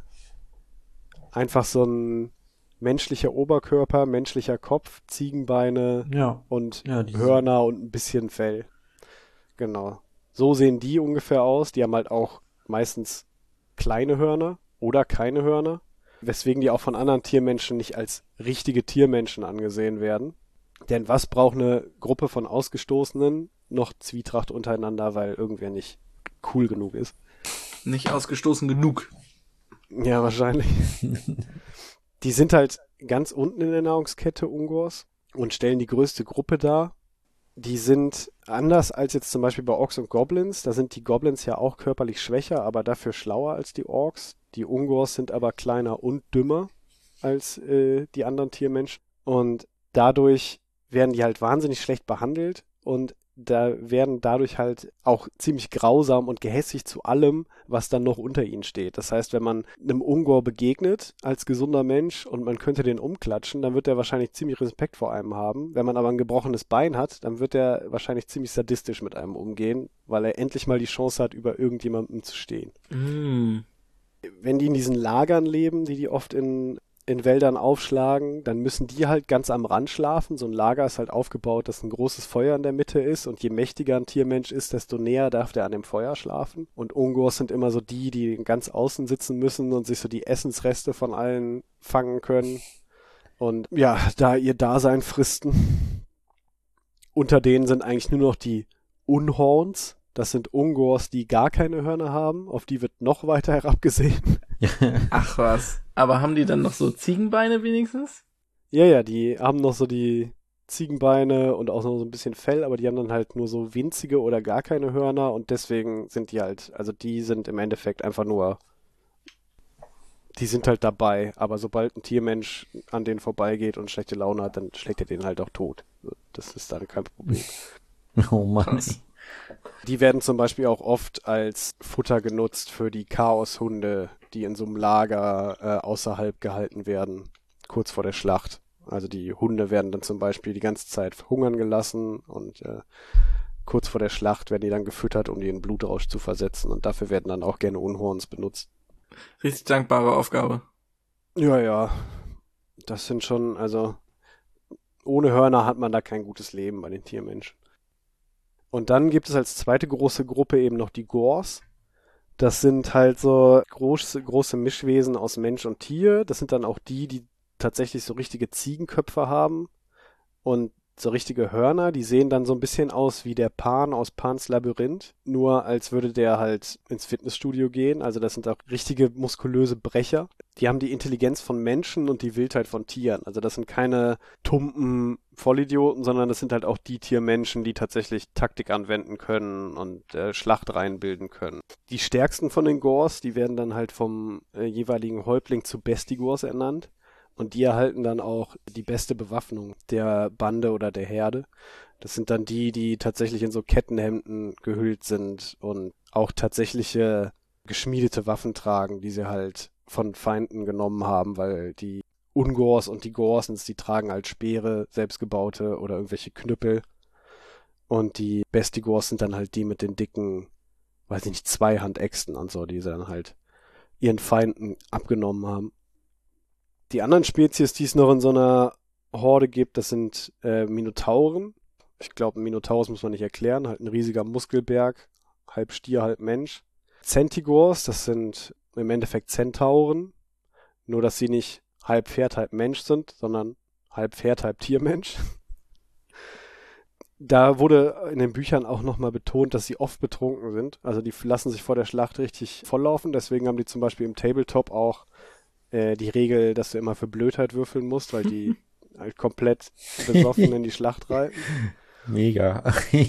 Einfach so ein menschlicher Oberkörper, menschlicher Kopf, Ziegenbeine
Ja.
und
Ja, diese-
Hörner und ein bisschen Fell. Genau. So sehen die ungefähr aus. Die haben halt auch meistens kleine Hörner oder keine Hörner, weswegen die auch von anderen Tiermenschen nicht als richtige Tiermenschen angesehen werden. Denn was braucht eine Gruppe von Ausgestoßenen? Noch Zwietracht untereinander, weil irgendwer nicht cool genug ist.
Nicht ausgestoßen genug.
Ja, wahrscheinlich. Die sind halt ganz unten in der Nahrungskette Ungors und stellen die größte Gruppe dar. Die sind anders als jetzt zum Beispiel bei Orks und Goblins. Da sind die Goblins ja auch körperlich schwächer, aber dafür schlauer als die Orks. Die Ungors sind aber kleiner und dümmer als äh, die anderen Tiermenschen. Und dadurch werden die halt wahnsinnig schlecht behandelt und da werden dadurch halt auch ziemlich grausam und gehässig zu allem, was dann noch unter ihnen steht. Das heißt, wenn man einem Ungor begegnet als gesunder Mensch und man könnte den umklatschen, dann wird er wahrscheinlich ziemlich Respekt vor einem haben. Wenn man aber ein gebrochenes Bein hat, dann wird er wahrscheinlich ziemlich sadistisch mit einem umgehen, weil er endlich mal die Chance hat, über irgendjemandem zu stehen.
Mm.
Wenn die in diesen Lagern leben, die die oft in in Wäldern aufschlagen, dann müssen die halt ganz am Rand schlafen. So ein Lager ist halt aufgebaut, dass ein großes Feuer in der Mitte ist und je mächtiger ein Tiermensch ist, desto näher darf der an dem Feuer schlafen. Und Ungors sind immer so die, die ganz außen sitzen müssen und sich so die Essensreste von allen fangen können und ja, da ihr Dasein fristen. Unter denen sind eigentlich nur noch die Unhorns. Das sind Ungors, die gar keine Hörner haben. Auf die wird noch weiter herabgesehen.
Ach was. Aber haben die dann noch so Ziegenbeine wenigstens?
Ja, ja, die haben noch so die Ziegenbeine und auch noch so ein bisschen Fell, aber die haben dann halt nur so winzige oder gar keine Hörner und deswegen sind die halt, also die sind im Endeffekt einfach nur, die sind halt dabei, aber sobald ein Tiermensch an denen vorbeigeht und schlechte Laune hat, dann schlägt er den halt auch tot. Das ist dann kein Problem.
Oh Mann.
Krass.
Die werden zum Beispiel auch oft als Futter genutzt für die Chaoshunde, die in so einem Lager äh, außerhalb gehalten werden, kurz vor der Schlacht. Also die Hunde werden dann zum Beispiel die ganze Zeit hungern gelassen und äh, kurz vor der Schlacht werden die dann gefüttert, um die in Blutrausch zu versetzen und dafür werden dann auch gerne Unhorns benutzt.
Richtig dankbare Aufgabe.
Ja, ja, das sind schon, also ohne Hörner hat man da kein gutes Leben bei den Tiermenschen. Und dann gibt es als zweite große Gruppe eben noch die Gors. Das sind halt so große, große Mischwesen aus Mensch und Tier. Das sind dann auch die, die tatsächlich so richtige Ziegenköpfe haben. Und so richtige Hörner, die sehen dann so ein bisschen aus wie der Pan aus Pans Labyrinth, nur als würde der halt ins Fitnessstudio gehen. Also das sind auch richtige muskulöse Brecher. Die haben die Intelligenz von Menschen und die Wildheit von Tieren. Also das sind keine tumpen Vollidioten, sondern das sind halt auch die Tiermenschen, die tatsächlich Taktik anwenden können und äh, Schlachtreihen bilden können. Die stärksten von den Gors, die werden dann halt vom äh, jeweiligen Häuptling zu Bestigors ernannt. Und die erhalten dann auch die beste Bewaffnung der Bande oder der Herde. Das sind dann die, die tatsächlich in so Kettenhemden gehüllt sind und auch tatsächliche geschmiedete Waffen tragen, die sie halt von Feinden genommen haben, weil die Ungors und die Gorsens, die tragen halt Speere, selbstgebaute oder irgendwelche Knüppel. Und die Bestigors sind dann halt die mit den dicken, weiß ich nicht, Zweihandäxten und so, die sie dann halt ihren Feinden abgenommen haben. Die anderen Spezies, die es noch in so einer Horde gibt, das sind äh, Minotauren. Ich glaube, ein Minotaurus muss man nicht erklären. Halt ein riesiger Muskelberg, halb Stier, halb Mensch. Centigors, das sind im Endeffekt Zentauren. Nur, dass sie nicht halb Pferd, halb Mensch sind, sondern halb Pferd, halb Tiermensch. Da wurde in den Büchern auch nochmal betont, dass sie oft betrunken sind. Also die lassen sich vor der Schlacht richtig volllaufen. Deswegen haben die zum Beispiel im Tabletop auch die Regel, dass du immer für Blödheit würfeln musst, weil die halt komplett besoffen in die Schlacht reiten.
Mega.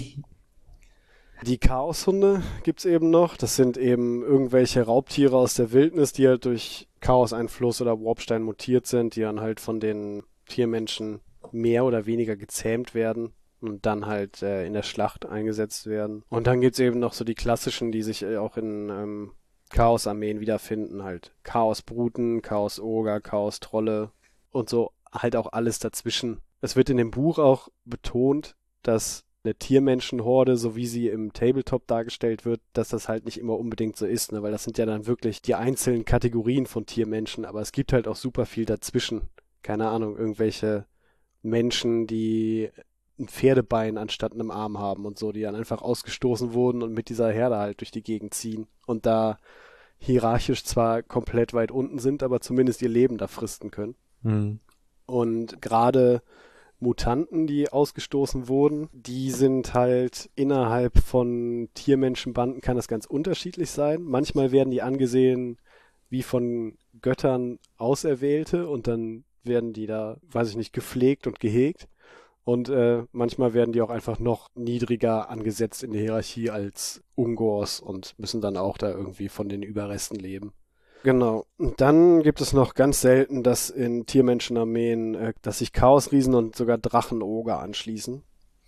Die Chaoshunde gibt's eben noch. Das sind eben irgendwelche Raubtiere aus der Wildnis, die halt durch Chaos-Einfluss oder Warpstein mutiert sind, die dann halt von den Tiermenschen mehr oder weniger gezähmt werden und dann halt äh, in der Schlacht eingesetzt werden. Und dann gibt's eben noch so die klassischen, die sich äh, auch in ähm, Chaos-Armeen wiederfinden, halt Chaos-Bruten, Chaos-Oger, Chaos-Trolle und so halt auch alles dazwischen. Es wird in dem Buch auch betont, dass eine Tiermenschenhorde, so wie sie im Tabletop dargestellt wird, dass das halt nicht immer unbedingt so ist, ne? Weil das sind ja dann wirklich die einzelnen Kategorien von Tiermenschen, aber es gibt halt auch super viel dazwischen. Keine Ahnung, irgendwelche Menschen, die ein Pferdebein anstatt einem Arm haben und so, die dann einfach ausgestoßen wurden und mit dieser Herde halt durch die Gegend ziehen und da hierarchisch zwar komplett weit unten sind, aber zumindest ihr Leben da fristen können.
Mhm.
Und gerade Mutanten, die ausgestoßen wurden, die sind halt innerhalb von Tiermenschenbanden, kann das ganz unterschiedlich sein. Manchmal werden die angesehen wie von Göttern Auserwählte und dann werden die da, weiß ich nicht, gepflegt und gehegt. Und äh, manchmal werden die auch einfach noch niedriger angesetzt in der Hierarchie als Ungors und müssen dann auch da irgendwie von den Überresten leben. Genau. Und dann gibt es noch ganz selten, dass in Tiermenschenarmeen, äh, dass sich Chaosriesen und sogar Drachenoger anschließen.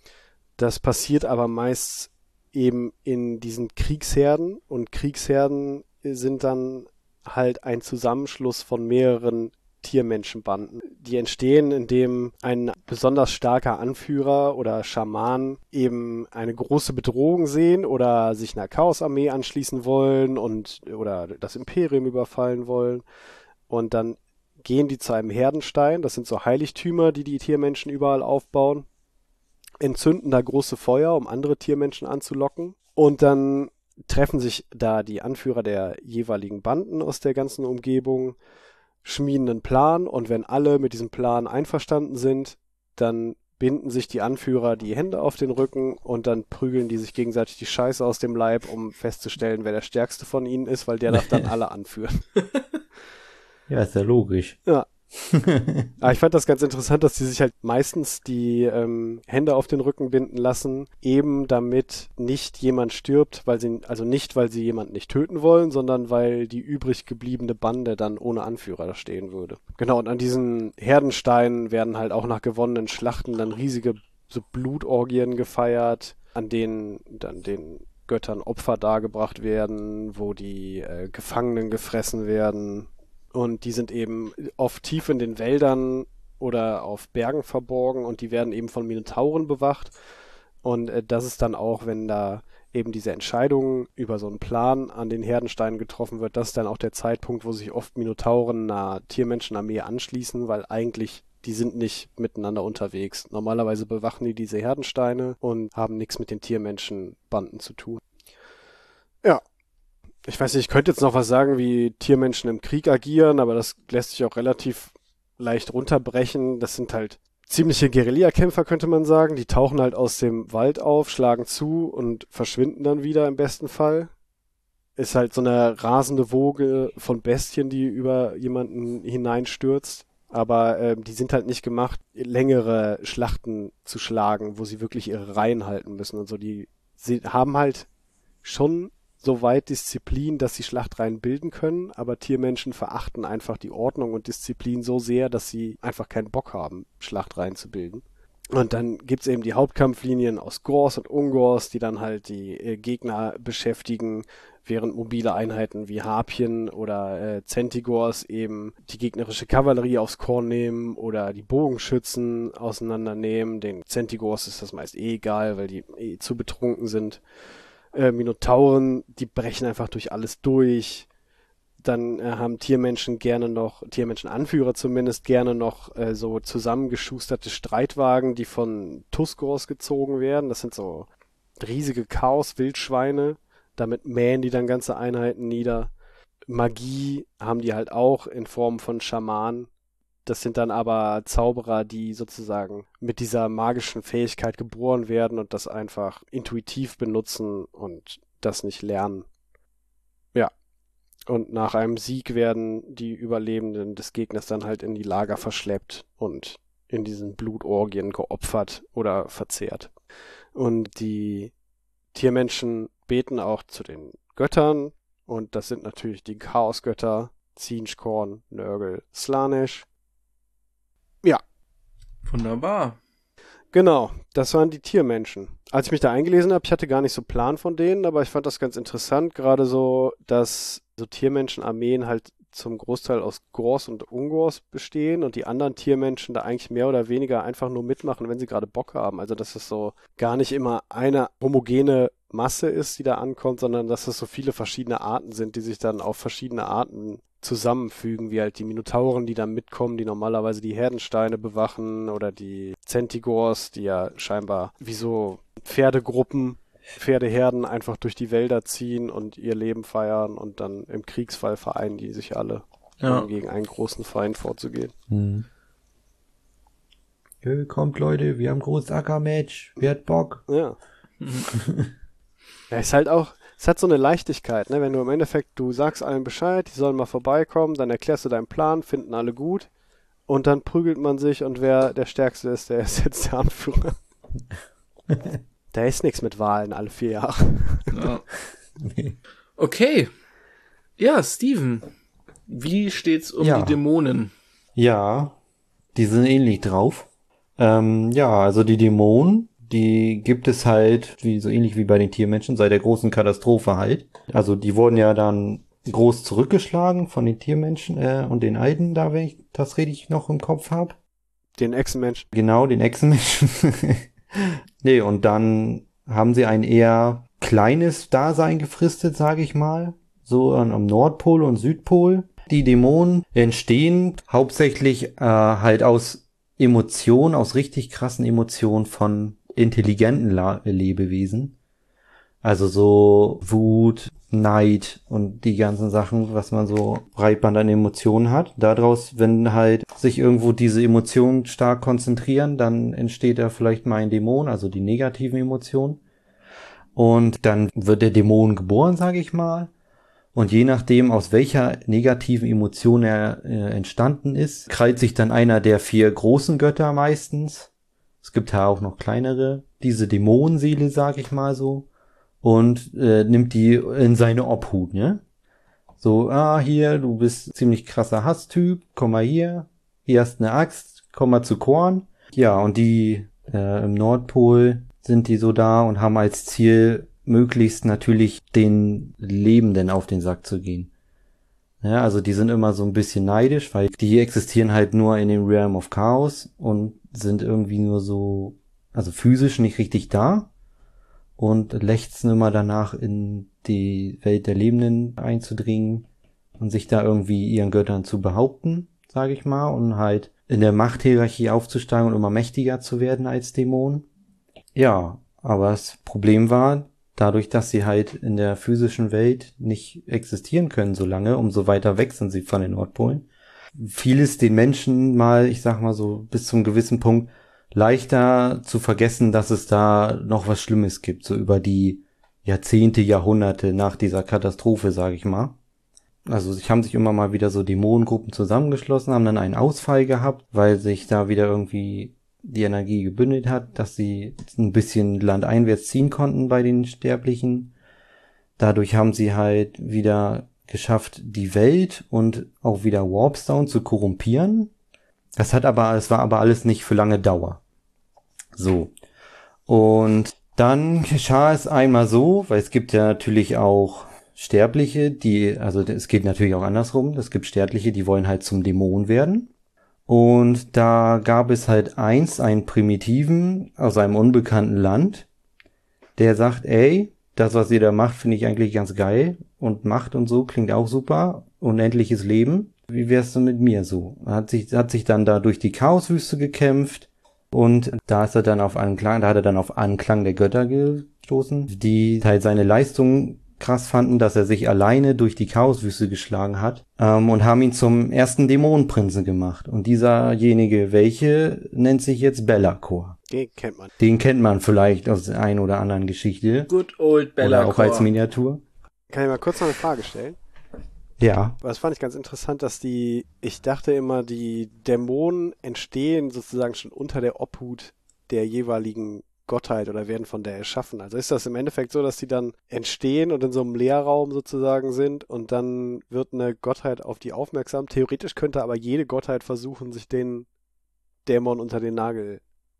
Das passiert aber meist eben in diesen Kriegsherden und Kriegsherden sind dann halt ein Zusammenschluss von mehreren Tiermenschenbanden. Die entstehen, indem ein besonders starker Anführer oder Schaman eben eine große Bedrohung sehen oder sich einer Chaosarmee anschließen wollen und oder das Imperium überfallen wollen. Und dann gehen die zu einem Herdenstein, das sind so Heiligtümer, die die Tiermenschen überall aufbauen, entzünden da große Feuer, um andere Tiermenschen anzulocken. Und dann treffen sich da die Anführer der jeweiligen Banden aus der ganzen Umgebung, schmieden einen Plan und wenn alle mit diesem Plan einverstanden sind, dann binden sich die Anführer die Hände auf den Rücken und dann prügeln die sich gegenseitig die Scheiße aus dem Leib, um festzustellen, wer der Stärkste von ihnen ist, weil der darf dann alle anführen.
Ja, ist ja logisch.
Ja. Aber ich fand das ganz interessant, dass die sich halt meistens die ähm, Hände auf den Rücken binden lassen, eben damit nicht jemand stirbt, weil sie, also nicht, weil sie jemanden nicht töten wollen, sondern weil die übrig gebliebene Bande dann ohne Anführer da stehen würde. Genau, und an diesen Herdensteinen werden halt auch nach gewonnenen Schlachten dann riesige so Blutorgien gefeiert, an denen dann den Göttern Opfer dargebracht werden, wo die äh, Gefangenen gefressen werden. Und die sind eben oft tief in den Wäldern oder auf Bergen verborgen und die werden eben von Minotauren bewacht. Und äh, das ist dann auch, wenn da eben diese Entscheidung über so einen Plan an den Herdensteinen getroffen wird, das ist dann auch der Zeitpunkt, wo sich oft Minotauren einer Tiermenschenarmee anschließen, weil eigentlich die sind nicht miteinander unterwegs. Normalerweise bewachen die diese Herdensteine und haben nichts mit den Tiermenschenbanden zu tun. Ja. Ich weiß nicht, ich könnte jetzt noch was sagen, wie Tiermenschen im Krieg agieren, aber das lässt sich auch relativ leicht runterbrechen. Das sind halt ziemliche Guerillakämpfer, könnte man sagen. Die tauchen halt aus dem Wald auf, schlagen zu und verschwinden dann wieder im besten Fall. Ist halt so eine rasende Woge von Bestien, die über jemanden hineinstürzt. Aber ähm, die sind halt nicht gemacht, längere Schlachten zu schlagen, wo sie wirklich ihre Reihen halten müssen und so. Die sie haben halt schon so weit Disziplin, dass sie Schlachtreihen bilden können, aber Tiermenschen verachten einfach die Ordnung und Disziplin so sehr, dass sie einfach keinen Bock haben, Schlachtreihen zu bilden. Und dann gibt's eben die Hauptkampflinien aus Gors und Ungors, die dann halt die äh, Gegner beschäftigen, während mobile Einheiten wie Harpien oder äh, Centigors eben die gegnerische Kavallerie aufs Korn nehmen oder die Bogenschützen auseinandernehmen. Den Centigors ist das meist eh egal, weil die eh zu betrunken sind. Äh, Minotauren, die brechen einfach durch alles durch. Dann äh, haben Tiermenschen gerne noch, Tiermenschenanführer zumindest, gerne noch äh, so zusammengeschusterte Streitwagen, die von Tuskors gezogen werden. Das sind so riesige Chaos-Wildschweine. Damit mähen die dann ganze Einheiten nieder. Magie haben die halt auch in Form von Schamanen. Das sind dann aber Zauberer, die sozusagen mit dieser magischen Fähigkeit geboren werden und das einfach intuitiv benutzen und das nicht lernen. Ja. Und nach einem Sieg werden die Überlebenden des Gegners dann halt in die Lager verschleppt und in diesen Blutorgien geopfert oder verzehrt. Und die Tiermenschen beten auch zu den Göttern und das sind natürlich die Chaosgötter, Tzinchkorn, Nurgle, Slaanesh. Ja.
Wunderbar.
Genau, das waren die Tiermenschen. Als ich mich da eingelesen habe, ich hatte gar nicht so Plan von denen, aber ich fand das ganz interessant, gerade so, dass so Tiermenschenarmeen halt zum Großteil aus Gors und Ungors bestehen und die anderen Tiermenschen da eigentlich mehr oder weniger einfach nur mitmachen, wenn sie gerade Bock haben. Also dass es so gar nicht immer eine homogene Masse ist, die da ankommt, sondern dass es so viele verschiedene Arten sind, die sich dann auf verschiedene Arten zusammenfügen, wie halt die Minotauren, die dann mitkommen, die normalerweise die Herdensteine bewachen oder die Centigors, die ja scheinbar wie so Pferdegruppen, Pferdeherden einfach durch die Wälder ziehen und ihr Leben feiern und dann im Kriegsfall vereinen die sich alle,
Ja.
um gegen einen großen Feind vorzugehen.
Hm. Hey, kommt Leute, wir haben großes Ackermatch, wer hat Bock?
Ja. Ja, ist halt auch, es hat so eine Leichtigkeit, ne? Wenn du im Endeffekt, du sagst allen Bescheid, die sollen mal vorbeikommen, dann erklärst du deinen Plan, finden alle gut und dann prügelt man sich und wer der Stärkste ist, der ist jetzt der Anführer. Da ist nichts mit Wahlen alle vier Jahre.
Ja. Okay. Ja, Steven, wie steht's um
Ja.
die Dämonen?
Ja, die sind ähnlich drauf. Ähm, ja, also die Dämonen, die gibt es halt, wie so ähnlich wie bei den Tiermenschen, seit der großen Katastrophe halt. Also die wurden ja dann groß zurückgeschlagen von den Tiermenschen äh, und den Alten, da wenn ich das richtig noch im Kopf habe.
Den Echsenmenschen.
Genau, den Echsenmenschen. Nee, und dann haben sie ein eher kleines Dasein gefristet, sage ich mal. So an, am Nordpol und Südpol. Die Dämonen entstehen hauptsächlich äh, halt aus Emotionen, aus richtig krassen Emotionen von intelligenten La- Lebewesen. Also so Wut, Neid und die ganzen Sachen, was man so Breitband an Emotionen hat. Daraus, wenn halt sich irgendwo diese Emotionen stark konzentrieren, dann entsteht da vielleicht mal ein Dämon, also die negativen Emotionen. Und dann wird der Dämon geboren, sage ich mal. Und je nachdem, aus welcher negativen Emotion er äh, entstanden ist, krallt sich dann einer der vier großen Götter meistens. Es gibt ja auch noch kleinere. Diese Dämonenseele, sag ich mal so. Und äh, nimmt die in seine Obhut, ne? So, ah, hier, du bist ziemlich krasser Hasstyp, komm mal hier. Hier hast eine Axt, komm mal zu Korn. Ja, und die äh, im Nordpol sind die so da und haben als Ziel, möglichst natürlich den Lebenden auf den Sack zu gehen. Ja, also die sind immer so ein bisschen neidisch, weil die existieren halt nur in dem Realm of Chaos und sind irgendwie nur so, also physisch nicht richtig da und lechzen immer danach, in die Welt der Lebenden einzudringen und sich da irgendwie ihren Göttern zu behaupten, sage ich mal, und halt in der Machthierarchie aufzusteigen und immer mächtiger zu werden als Dämonen. Ja, aber das Problem war, dadurch, dass sie halt in der physischen Welt nicht existieren können so lange, umso weiter weg sind sie von den Nordpolen, fiel es den Menschen mal, ich sag mal so, bis zum gewissen Punkt leichter zu vergessen, dass es da noch was Schlimmes gibt, so über die Jahrzehnte, Jahrhunderte nach dieser Katastrophe, sage ich mal. Also sich haben sich immer mal wieder so Dämonengruppen zusammengeschlossen, haben dann einen Ausfall gehabt, weil sich da wieder irgendwie die Energie gebündelt hat, dass sie ein bisschen landeinwärts ziehen konnten bei den Sterblichen. Dadurch haben sie halt wieder geschafft, die Welt und auch wieder Warpstone zu korrumpieren. Das hat aber, es war aber alles nicht für lange Dauer. So. Und dann geschah es einmal so, weil es gibt ja natürlich auch Sterbliche, die, also es geht natürlich auch andersrum, es gibt Sterbliche, die wollen halt zum Dämon werden. Und da gab es halt einst einen Primitiven aus einem unbekannten Land, der sagt, ey, das, was ihr da macht, finde ich eigentlich ganz geil und Macht und so klingt auch super, unendliches Leben. Wie wär's denn mit mir so? Hat sich, hat sich dann da durch die Chaoswüste gekämpft und da ist er dann auf Anklang, da hat er dann auf Anklang der Götter gestoßen, die halt seine Leistung krass fanden, dass er sich alleine durch die Chaoswüste geschlagen hat, ähm, und haben ihn zum ersten Dämonenprinzen gemacht. Und dieserjenige, welche, nennt sich jetzt Be'lakor.
Den kennt man.
Den kennt man vielleicht aus der einen oder anderen Geschichte.
Good old Be'lakor.
Oder auch als Miniatur.
Kann ich mal kurz noch eine Frage stellen?
Ja.
Das fand ich ganz interessant, dass die, ich dachte immer, die Dämonen entstehen sozusagen schon unter der Obhut der jeweiligen Gottheit oder werden von der erschaffen. Also ist das im Endeffekt so, dass die dann entstehen und in so einem Leerraum sozusagen sind und dann wird eine Gottheit auf die aufmerksam. Theoretisch könnte aber jede Gottheit versuchen, sich den Dämon unter den Nagel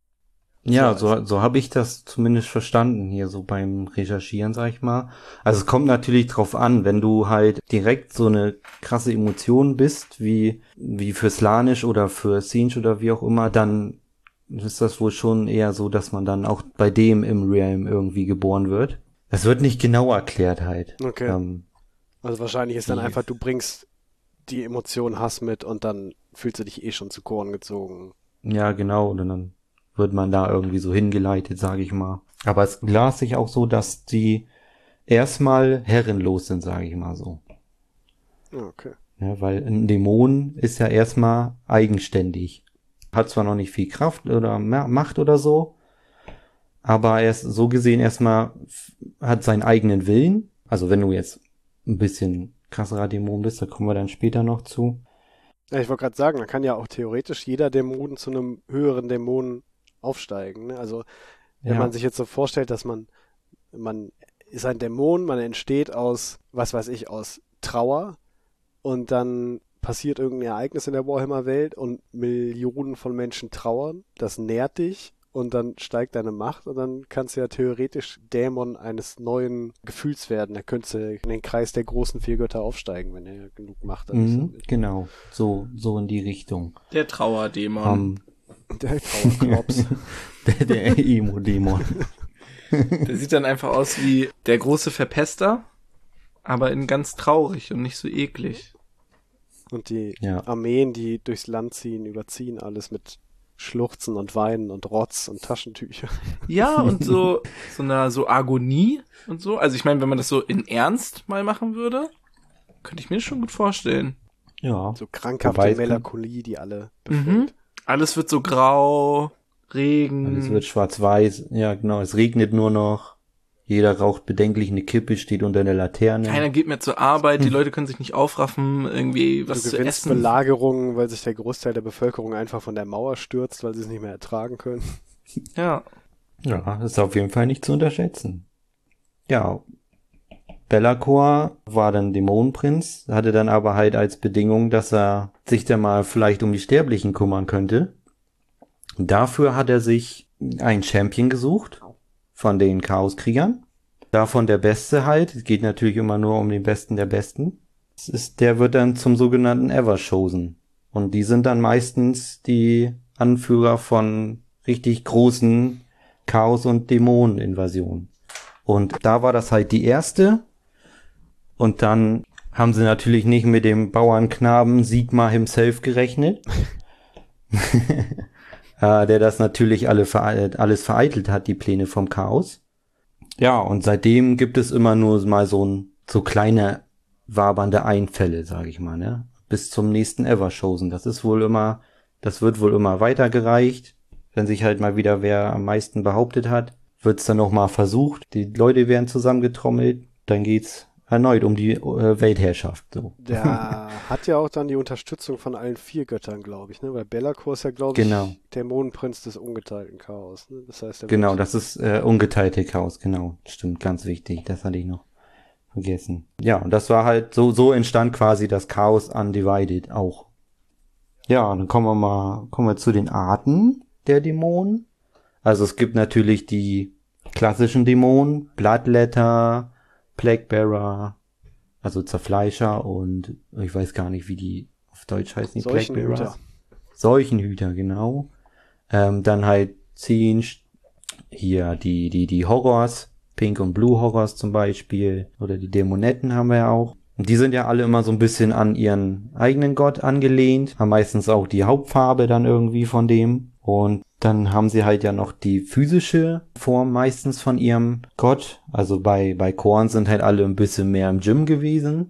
Ja, so, so habe ich das zumindest verstanden hier so beim Recherchieren, sag ich mal. Also es kommt natürlich drauf an, wenn du halt direkt so eine krasse Emotion bist, wie, wie für Slaanesh oder für Tzeentch oder wie auch immer, dann ist das wohl schon eher so, dass man dann auch bei dem im Realm irgendwie geboren wird. Das wird nicht genau erklärt halt.
Okay.
Ähm,
Also wahrscheinlich ist dann
die-
einfach, du bringst die Emotion Hass mit und dann fühlst du dich eh schon zu Korn gezogen.
Ja, genau, und dann wird man da irgendwie so hingeleitet, sage ich mal. Aber es las sich auch so, dass die erstmal herrenlos sind, sage ich mal so.
Ja, okay.
Ja, weil ein Dämon ist ja erstmal eigenständig. Hat zwar noch nicht viel Kraft oder Ma- Macht oder so, aber er ist so gesehen erstmal, f- hat seinen eigenen Willen. Also wenn du jetzt ein bisschen krasserer Dämon bist, da kommen wir dann später noch zu.
Ja, ich wollte gerade sagen, da kann ja auch theoretisch jeder Dämon zu einem höheren Dämon aufsteigen. Ne? Also wenn
Ja.
man sich jetzt so vorstellt, dass man, man ist ein Dämon, man entsteht aus, was weiß ich, aus Trauer und dann passiert irgendein Ereignis in der Warhammer-Welt und Millionen von Menschen trauern, das nährt dich und dann steigt deine Macht und dann kannst du ja theoretisch Dämon eines neuen Gefühls werden. Da könntest du in den Kreis der großen vier Götter aufsteigen, wenn er genug Macht hat.
Mhm, genau, so so in die Richtung.
Der Trauerdämon.
Ähm,
Der Trauerklops.
der der Emo-Dämon.
Der sieht dann einfach aus wie der große Verpester, aber in ganz traurig und nicht so eklig.
Und die
Ja.
Armeen, die durchs Land ziehen, überziehen alles mit Schluchzen und Weinen und Rotz und Taschentücher.
Ja, und so, so eine, so Agonie und so. Also ich meine, wenn man das so in Ernst mal machen würde, könnte ich mir das schon gut vorstellen.
Ja.
So krankhafte
Wobei es
Melancholie, die alle
Mhm.
befüllt.
Alles wird so grau, Regen.
Alles wird schwarz-weiß. Ja, genau. Es regnet nur noch. Jeder raucht bedenklich eine Kippe, steht unter der Laterne.
Keiner geht mehr zur Arbeit, die Leute können sich nicht aufraffen, irgendwie was
Du
zu
gewinnst
essen.
Belagerungen, weil sich der Großteil der Bevölkerung einfach von der Mauer stürzt, weil sie es nicht mehr ertragen können.
Ja.
Ja, das ist auf jeden Fall nicht zu unterschätzen. Ja, Be'lakor war dann Dämonenprinz, hatte dann aber halt als Bedingung, dass er sich dann mal vielleicht um die Sterblichen kümmern könnte. Dafür hat er sich einen Champion gesucht von den Chaoskriegern. Davon der Beste halt. Es geht natürlich immer nur um den Besten der Besten. Das ist, der wird dann zum sogenannten Everchosen. Und die sind dann meistens die Anführer von richtig großen Chaos- und Dämoneninvasionen. Und da war das halt die erste. Und dann haben sie natürlich nicht mit dem Bauernknaben Sigmar himself gerechnet. äh, der das natürlich alle vereitelt, alles vereitelt hat, die Pläne vom Chaos. Ja, und seitdem gibt es immer nur mal so ein, so kleine wabernde Einfälle, sage ich mal, ne? bis zum nächsten Everchosen. Das ist wohl immer, das wird wohl immer weitergereicht. Wenn sich halt mal wieder wer am meisten behauptet hat, wird's dann nochmal versucht. Die Leute werden zusammengetrommelt, dann geht's erneut um die äh, Weltherrschaft. So.
Der hat ja auch dann die Unterstützung von allen vier Göttern, glaube ich, ne? Weil Be'lakor ist ja, glaube
Genau.
ich, der Dämonenprinz des ungeteilten Chaos. Ne? Das heißt, der
Genau,
wird-
das ist äh, ungeteilte Chaos, genau. Stimmt, ganz wichtig. Das hatte ich noch vergessen. Ja, und das war halt, so so entstand quasi das Chaos Undivided auch. Ja, dann kommen wir mal, kommen wir zu den Arten der Dämonen. Also es gibt natürlich die klassischen Dämonen, Bloodletter, Plaguebearer, also Zerfleischer und ich weiß gar nicht, wie die auf Deutsch heißen, die
Seuchenhüter.
Plaguebearers. Seuchenhüter, genau. Ähm, dann halt Tzeentch, hier die, die, die Horrors, Pink und Blue Horrors zum Beispiel, oder die Dämonetten haben wir ja auch. Und die sind ja alle immer so ein bisschen an ihren eigenen Gott angelehnt, haben meistens auch die Hauptfarbe dann irgendwie von dem. Und dann haben sie halt ja noch die physische Form meistens von ihrem Gott. Also bei, bei Khorne sind halt alle ein bisschen mehr im Gym gewesen.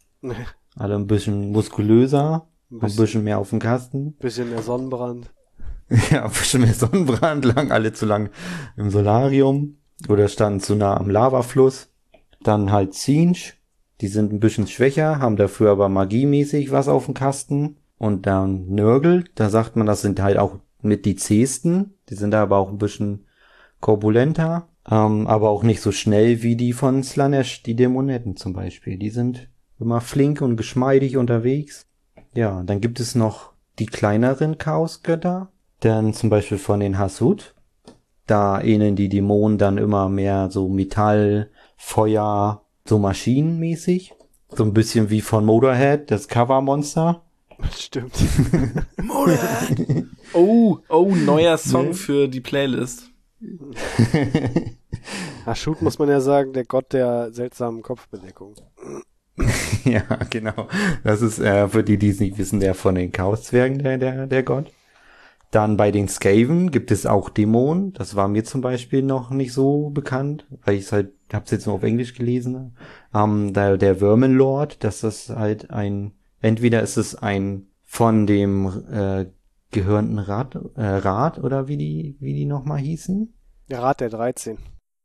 Alle ein bisschen muskulöser,
Ein
ein
bisschen,
bisschen mehr auf dem Kasten.
bisschen mehr Sonnenbrand.
Ja, ein bisschen mehr Sonnenbrand, lang alle zu lang im Solarium oder standen zu nah am Lavafluss. Dann halt Tzeentch, die sind ein bisschen schwächer, haben dafür aber magiemäßig was auf dem Kasten. Und dann Nurgle, da sagt man, das sind halt auch mit die zähsten, die sind da aber auch ein bisschen korpulenter, ähm, aber auch nicht so schnell wie die von Slaanesh, die Dämonetten zum Beispiel. Die sind immer flink und geschmeidig unterwegs. Ja, dann gibt es noch die kleineren Chaosgötter, dann zum Beispiel von den Hasud. Da ähneln die Dämonen dann immer mehr so Metall, Feuer, so maschinenmäßig. So ein bisschen wie von Motorhead, das Covermonster.
Stimmt.
Motorhead. Oh, oh, neuer Song
Ne?
für die Playlist.
Hashut muss man ja sagen, der Gott der seltsamen Kopfbedeckung.
Ja, genau. Das ist äh, für die, die es nicht wissen, der von den Chaoszwergen, der, der, der Gott. Dann bei den Skaven gibt es auch Dämonen. Das war mir zum Beispiel noch nicht so bekannt, weil ich es halt, hab's jetzt nur auf Englisch gelesen. Ähm, der, der Verminlord, das ist halt ein, entweder ist es ein von dem äh, gehörenden Rat, äh, Rat oder wie die, wie die nochmal hießen?
Der Rat der dreizehn.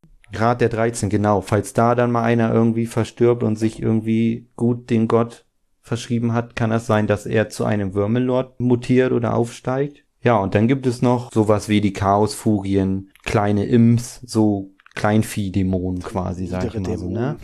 Rat der dreizehn, genau. Falls da dann mal einer irgendwie verstirbt und sich irgendwie gut den Gott verschrieben hat, kann es sein, dass er zu einem Verminlord mutiert oder aufsteigt. Ja, und dann gibt es noch sowas wie die Chaosfurien, kleine Imps, so Kleinviehdämonen quasi, sag ich
Niedere
mal so, ne?
Dämonen.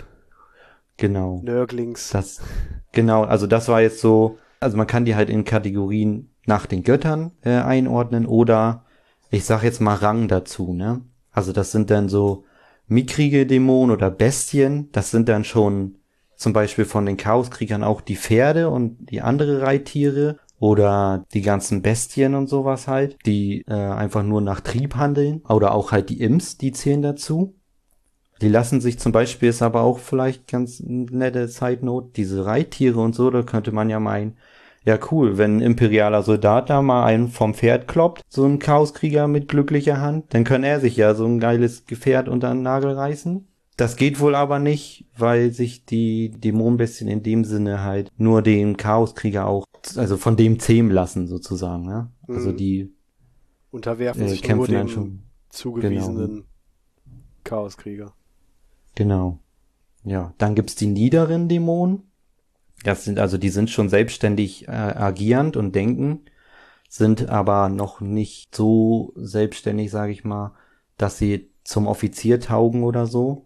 Genau.
Nörglings.
Das, genau, also das war jetzt so, also man kann die halt in Kategorien nach den Göttern äh, einordnen oder ich sag jetzt mal Rang dazu, ne? Also das sind dann so mickrige Dämonen oder Bestien, das sind dann schon zum Beispiel von den Chaoskriegern auch die Pferde und die andere Reittiere oder die ganzen Bestien und sowas halt, die äh, einfach nur nach Trieb handeln oder auch halt die Imps, die zählen dazu. Die lassen sich zum Beispiel, ist aber auch vielleicht ganz nette Side Note, diese Reittiere und so, da könnte man ja meinen, ja cool, wenn ein imperialer Soldat da mal einen vom Pferd kloppt, so ein Chaoskrieger mit glücklicher Hand, dann kann er sich ja so ein geiles Gefährt unter den Nagel reißen. Das geht wohl aber nicht, weil sich die Dämonenbestien in dem Sinne halt nur den Chaoskrieger auch, also von dem zähmen lassen sozusagen, ne? Also
Mhm.
die
Unterwerfen
äh,
sich nur
kämpfen dann
dem
schon.
zugewiesenen Chaoskrieger.
Genau. Ja, dann gibt's die niederen Dämonen. Das sind also, die sind schon selbstständig äh, agierend und denken, sind aber noch nicht so selbstständig, sage ich mal, dass sie zum Offizier taugen oder so.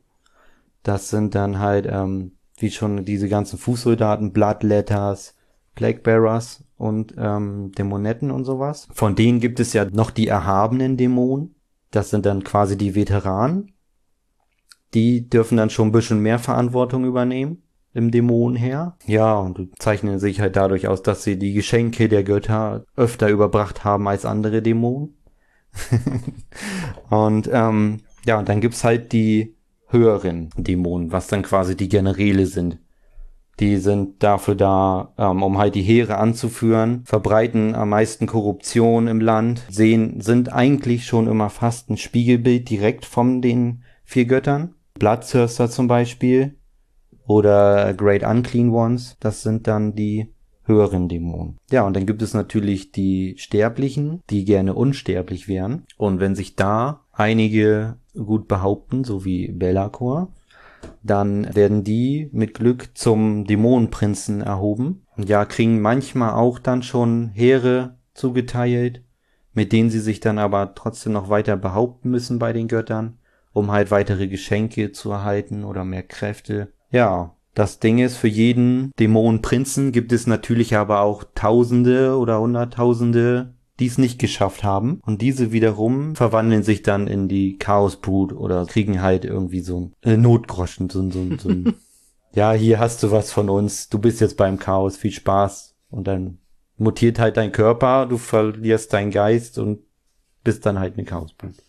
Das sind dann halt, ähm, wie schon diese ganzen Fußsoldaten, Bloodletters, Plaguebearers und ähm, Dämonetten und sowas. Von denen gibt es ja noch die erhabenen Dämonen. Das sind dann quasi die Veteranen. Die dürfen dann schon ein bisschen mehr Verantwortung übernehmen im Dämonenheer. Ja, und zeichnen sich halt dadurch aus, dass sie die Geschenke der Götter öfter überbracht haben als andere Dämonen. Und ähm, ja, und dann gibt's halt die höheren Dämonen, was dann quasi die Generäle sind. Die sind dafür da, ähm, um halt die Heere anzuführen, verbreiten am meisten Korruption im Land, sehen, sind eigentlich schon immer fast ein Spiegelbild direkt von den vier Göttern. Bloodthirster zum Beispiel oder Great Unclean Ones, das sind dann die höheren Dämonen. Ja, und dann gibt es natürlich die Sterblichen, die gerne unsterblich wären. Und wenn sich da einige gut behaupten, so wie Be'lakor, dann werden die mit Glück zum Dämonenprinzen erhoben. Und ja, kriegen manchmal auch dann schon Heere zugeteilt, mit denen sie sich dann aber trotzdem noch weiter behaupten müssen bei den Göttern, um halt weitere Geschenke zu erhalten oder mehr Kräfte. Ja, das Ding ist, für jeden Dämonenprinzen gibt es natürlich aber auch Tausende oder Hunderttausende, die es nicht geschafft haben. Und diese wiederum verwandeln sich dann in die Chaos Brute oder kriegen halt irgendwie so ein äh, Notgroschen, so, so, so ein ja, hier hast du was von uns, du bist jetzt beim Chaos, viel Spaß. Und dann mutiert halt dein Körper, du verlierst deinen Geist und bist dann halt eine Chaos Brute.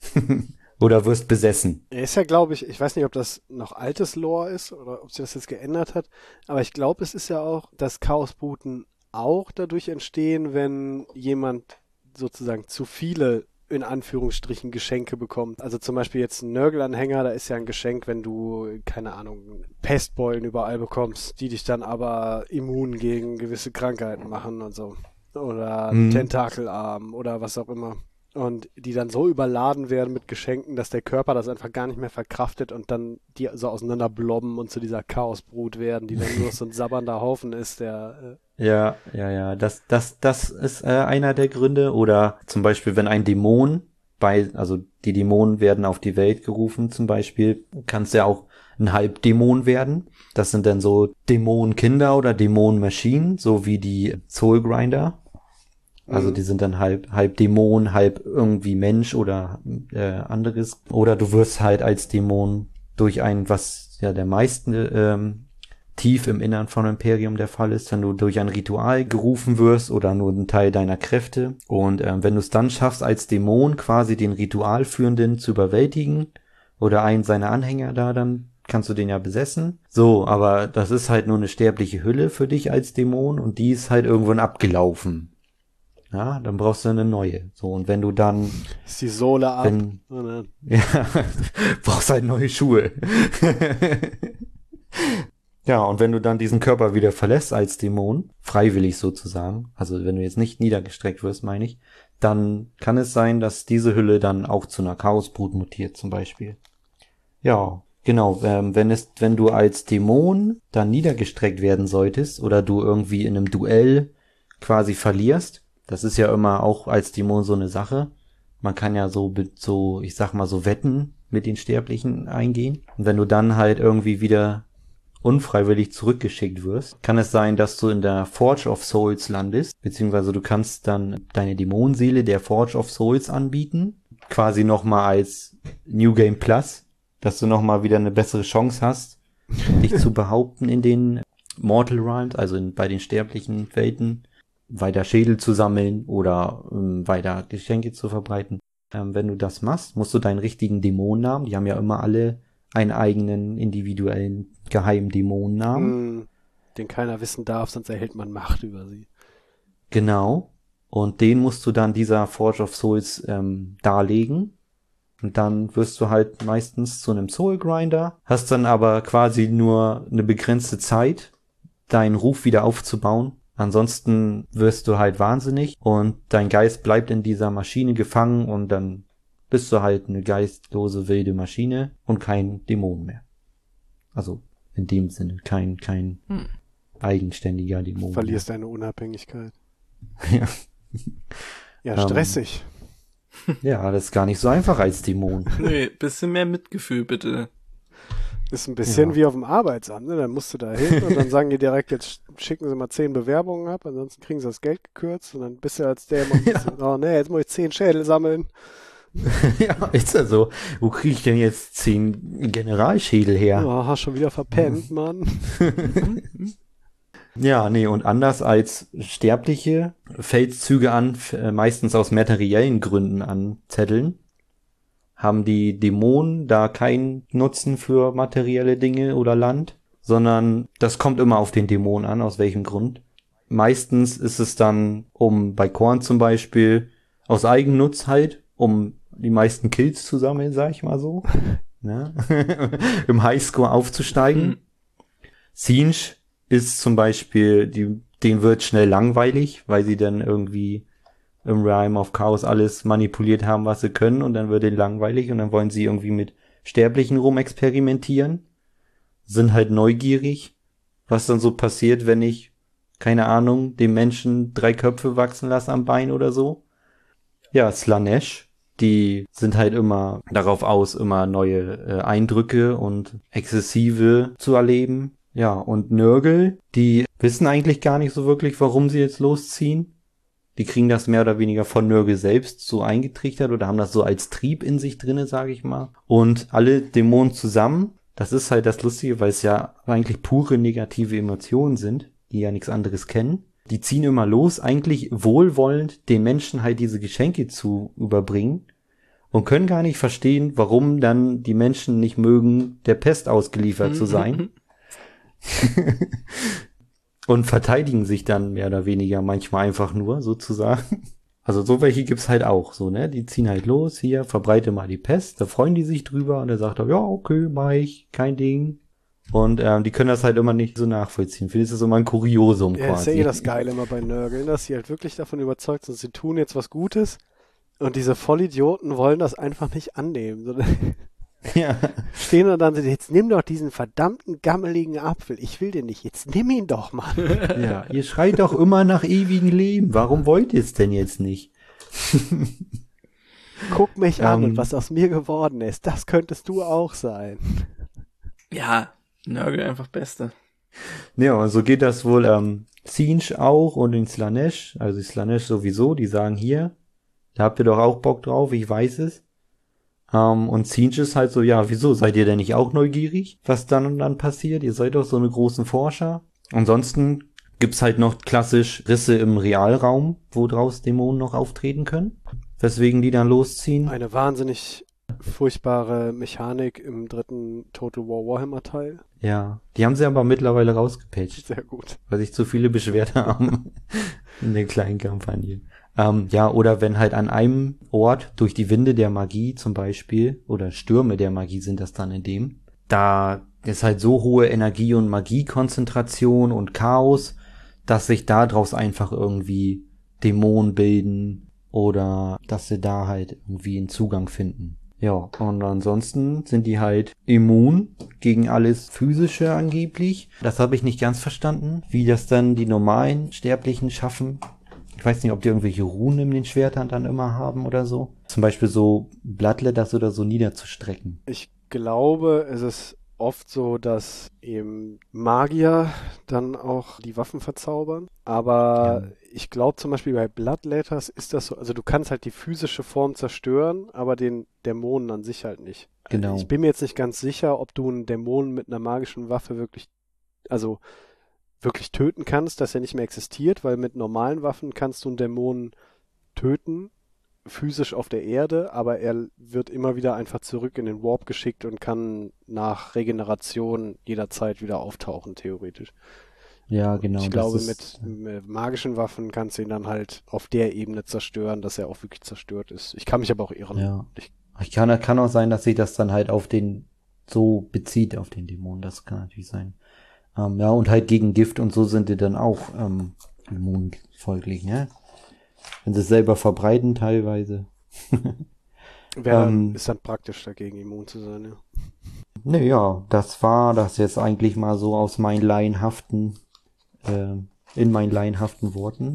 Oder wirst besessen.
Er ist ja, glaube ich, ich weiß nicht, ob das noch altes Lore ist oder ob sich das jetzt geändert hat, aber ich glaube, es ist ja auch, dass Chaosbruten auch dadurch entstehen, wenn jemand sozusagen zu viele, in Anführungsstrichen, Geschenke bekommt. Also zum Beispiel jetzt ein Nörgel-Anhänger, da ist ja ein Geschenk, wenn du, keine Ahnung, Pestbeulen überall bekommst, die dich dann aber immun gegen gewisse Krankheiten machen und so. Oder ein
Mhm.
Tentakelarm oder was auch immer. Und die dann so überladen werden mit Geschenken, dass der Körper das einfach gar nicht mehr verkraftet und dann die so auseinander blobben und zu dieser Chaosbrut werden, die dann nur so ein sabbernder Haufen ist, der...
Ja, ja, ja, das, das, das ist äh, einer der Gründe. Oder zum Beispiel, wenn ein Dämon bei, also die Dämonen werden auf die Welt gerufen zum Beispiel, kann es ja auch ein Halbdämon werden. Das sind dann so Dämonenkinder oder Dämonenmaschinen, so wie die Soulgrinder. Also
Mhm.
die sind dann halb, halb Dämon, halb irgendwie Mensch oder äh, anderes. Oder du wirst halt als Dämon durch ein, was ja der meisten ähm, tief im Innern von Imperium der Fall ist, wenn du durch ein Ritual gerufen wirst oder nur ein Teil deiner Kräfte. Und ähm, wenn du es dann schaffst, als Dämon quasi den Ritualführenden zu überwältigen oder einen seiner Anhänger da, dann kannst du den ja besessen. So, aber das ist halt nur eine sterbliche Hülle für dich als Dämon und die ist halt irgendwann abgelaufen. Ja, dann brauchst du eine neue. So, und wenn du dann,
Ist die Sohle ab.
wenn,
Und dann-
ja, brauchst halt neue Schuhe. Ja, und wenn du dann diesen Körper wieder verlässt als Dämon, freiwillig sozusagen, also wenn du jetzt nicht niedergestreckt wirst, meine ich, dann kann es sein, dass diese Hülle dann auch zu einer Chaosbrut mutiert zum Beispiel. Ja, genau, ähm, wenn es, wenn du als Dämon dann niedergestreckt werden solltest oder du irgendwie in einem Duell quasi verlierst, das ist ja immer auch als Dämon so eine Sache. Man kann ja so, be- so, ich sag mal so Wetten mit den Sterblichen eingehen. Und wenn du dann halt irgendwie wieder unfreiwillig zurückgeschickt wirst, kann es sein, dass du in der Forge of Souls landest, beziehungsweise du kannst dann deine Dämonenseele der Forge of Souls anbieten, quasi nochmal als New Game Plus, dass du nochmal wieder eine bessere Chance hast, dich zu behaupten in den Mortal Realms, also in, bei den sterblichen Welten, weiter Schädel zu sammeln oder ähm, weiter Geschenke zu verbreiten. Ähm, wenn du das machst, musst du deinen richtigen Dämonennamen, die haben ja immer alle einen eigenen individuellen geheimen Dämonennamen.
Mhm. Den keiner wissen darf, sonst erhält man Macht über sie.
Genau. Und den musst du dann dieser Forge of Souls ähm, darlegen. Und dann wirst du halt meistens zu einem Soul Grinder, hast dann aber quasi nur eine begrenzte Zeit, deinen Ruf wieder aufzubauen. Ansonsten wirst du halt wahnsinnig und dein Geist bleibt in dieser Maschine gefangen und dann bist du halt eine geistlose, wilde Maschine und kein Dämon mehr. Also in dem Sinne kein, kein
Hm.
eigenständiger Dämon.
Verlierst deine Unabhängigkeit.
mehr.
Ja,
Ähm.
stressig.
Ja, das ist gar nicht so einfach als Dämon.
Nee, bisschen mehr Mitgefühl, bitte.
Ist ein bisschen
Ja.
wie auf dem Arbeitsamt, ne? Dann musst du da hin und dann sagen die direkt, jetzt schicken sie mal zehn Bewerbungen ab, ansonsten kriegen sie das Geld gekürzt und dann bist du als der,
Ja.
oh ne, jetzt muss ich zehn Schädel sammeln.
Ja, ist ja so. Wo kriege ich denn jetzt zehn Generalschädel her?
Oh, hast schon wieder verpennt, Mann.
Ja, nee, und anders als Sterbliche fällt Züge an, f- äh, meistens aus materiellen Gründen anzetteln, haben die Dämonen da keinen Nutzen für materielle Dinge oder Land, sondern das kommt immer auf den Dämon an, aus welchem Grund. Meistens ist es dann, um bei Korn zum Beispiel, aus Eigennutz halt, um die meisten Kills zu sammeln, sag ich mal so, ne? Im Highscore aufzusteigen.
Hm.
Siege ist zum Beispiel, die denen wird schnell langweilig, weil sie dann irgendwie im Realm of Chaos alles manipuliert haben, was sie können, und dann wird denen langweilig und dann wollen sie irgendwie mit Sterblichen rumexperimentieren, sind halt neugierig, was dann so passiert, wenn ich, keine Ahnung, dem Menschen drei Köpfe wachsen lasse am Bein oder so. Ja, Slaanesh, die sind halt immer darauf aus, immer neue äh, Eindrücke und Exzessive zu erleben. Ja, und Nurgle, die wissen eigentlich gar nicht so wirklich, warum sie jetzt losziehen. Die kriegen das mehr oder weniger von Nurgle selbst so eingetrichtert oder haben das so als Trieb in sich drinne, sage ich mal. Und alle Dämonen zusammen, das ist halt das Lustige, weil es ja eigentlich pure negative Emotionen sind, die ja nichts anderes kennen. Die ziehen immer los, eigentlich wohlwollend den Menschen halt diese Geschenke zu überbringen und können gar nicht verstehen, warum dann die Menschen nicht mögen, der Pest ausgeliefert zu sein. Und verteidigen sich dann mehr oder weniger manchmal einfach nur, sozusagen. Also so welche gibt's halt auch, so, ne? Die ziehen halt los, hier, verbreite mal die Pest, da freuen die sich drüber und er sagt, ja, okay, mach ich, kein Ding. Und ähm, die können das halt immer nicht so nachvollziehen. Für die ist das immer ein Kuriosum
ja,
quasi.
Ja, ist ja eh das Geile immer bei Nörgeln, dass sie halt wirklich davon überzeugt sind, sie tun jetzt was Gutes und diese Vollidioten wollen das einfach nicht annehmen.
Ja.
Stehen und dann sind, jetzt nimm doch diesen verdammten gammeligen Apfel, ich will den nicht, jetzt nimm ihn doch mal.
Ja, ihr schreit doch immer nach ewigem Leben, warum wollt ihr es denn jetzt nicht?
Guck mich an
ähm,
und was aus mir geworden ist, das könntest du auch sein.
Ja, Nörgel einfach Beste.
Ja, und so geht das wohl ähm, Tzeentch auch und in Slaanesh, also die Slaanesh sowieso, die sagen hier, da habt ihr doch auch Bock drauf, ich weiß es. Um, und Tzeentch ist halt so, ja, wieso, seid ihr denn nicht auch neugierig, was dann und dann passiert? Ihr seid doch so eine großen Forscher. Ansonsten gibt's halt noch klassisch Risse im Realraum, wo draus Dämonen noch auftreten können, weswegen die dann losziehen.
Eine wahnsinnig furchtbare Mechanik im dritten Total War Warhammer Teil.
Ja, die haben sie aber mittlerweile rausgepatcht.
Sehr gut.
Weil sich zu viele beschwert haben in der kleinen Kampagne. Ähm, ja, oder wenn halt an einem Ort durch die Winde der Magie zum Beispiel, oder Stürme der Magie sind das dann in dem, da ist halt so hohe Energie- und Magiekonzentration und Chaos, dass sich da draus einfach irgendwie Dämonen bilden oder dass sie da halt irgendwie einen Zugang finden. Ja, und ansonsten sind die halt immun gegen alles Physische angeblich. Das habe ich nicht ganz verstanden, wie das dann die normalen Sterblichen schaffen. Ich weiß nicht, ob die irgendwelche Runen in den Schwertern dann immer haben oder so. Zum Beispiel so Bloodletters oder so niederzustrecken.
Ich glaube, es ist oft so, dass eben Magier dann auch die Waffen verzaubern. Aber ja. Ich glaube zum Beispiel bei Bloodletters ist das so, also du kannst halt die physische Form zerstören, aber den Dämonen an sich halt nicht.
Genau.
Ich bin mir jetzt nicht ganz sicher, ob du einen Dämonen mit einer magischen Waffe wirklich, also wirklich töten kannst, dass er nicht mehr existiert, weil mit normalen Waffen kannst du einen Dämonen töten, physisch auf der Erde, aber er wird immer wieder einfach zurück in den Warp geschickt und kann nach Regeneration jederzeit wieder auftauchen, theoretisch.
Ja, genau.
Ich glaube,
ist,
mit, mit magischen Waffen kannst du ihn dann halt auf der Ebene zerstören, dass er auch wirklich zerstört ist. Ich kann mich aber auch irren.
Ja.
Ich,
ich kann, kann auch sein, dass sich das dann halt auf den so bezieht, auf den Dämonen. Das kann natürlich sein. Ähm, ja, und halt gegen Gift und so sind die dann auch ähm, immun folglich, ne? Wenn sie es selber verbreiten teilweise.
Wer
ähm,
ist dann praktisch dagegen immun zu sein, ja.
Ne, ja, das war das jetzt eigentlich mal so aus meinen laienhaften, äh, in meinen laienhaften Worten.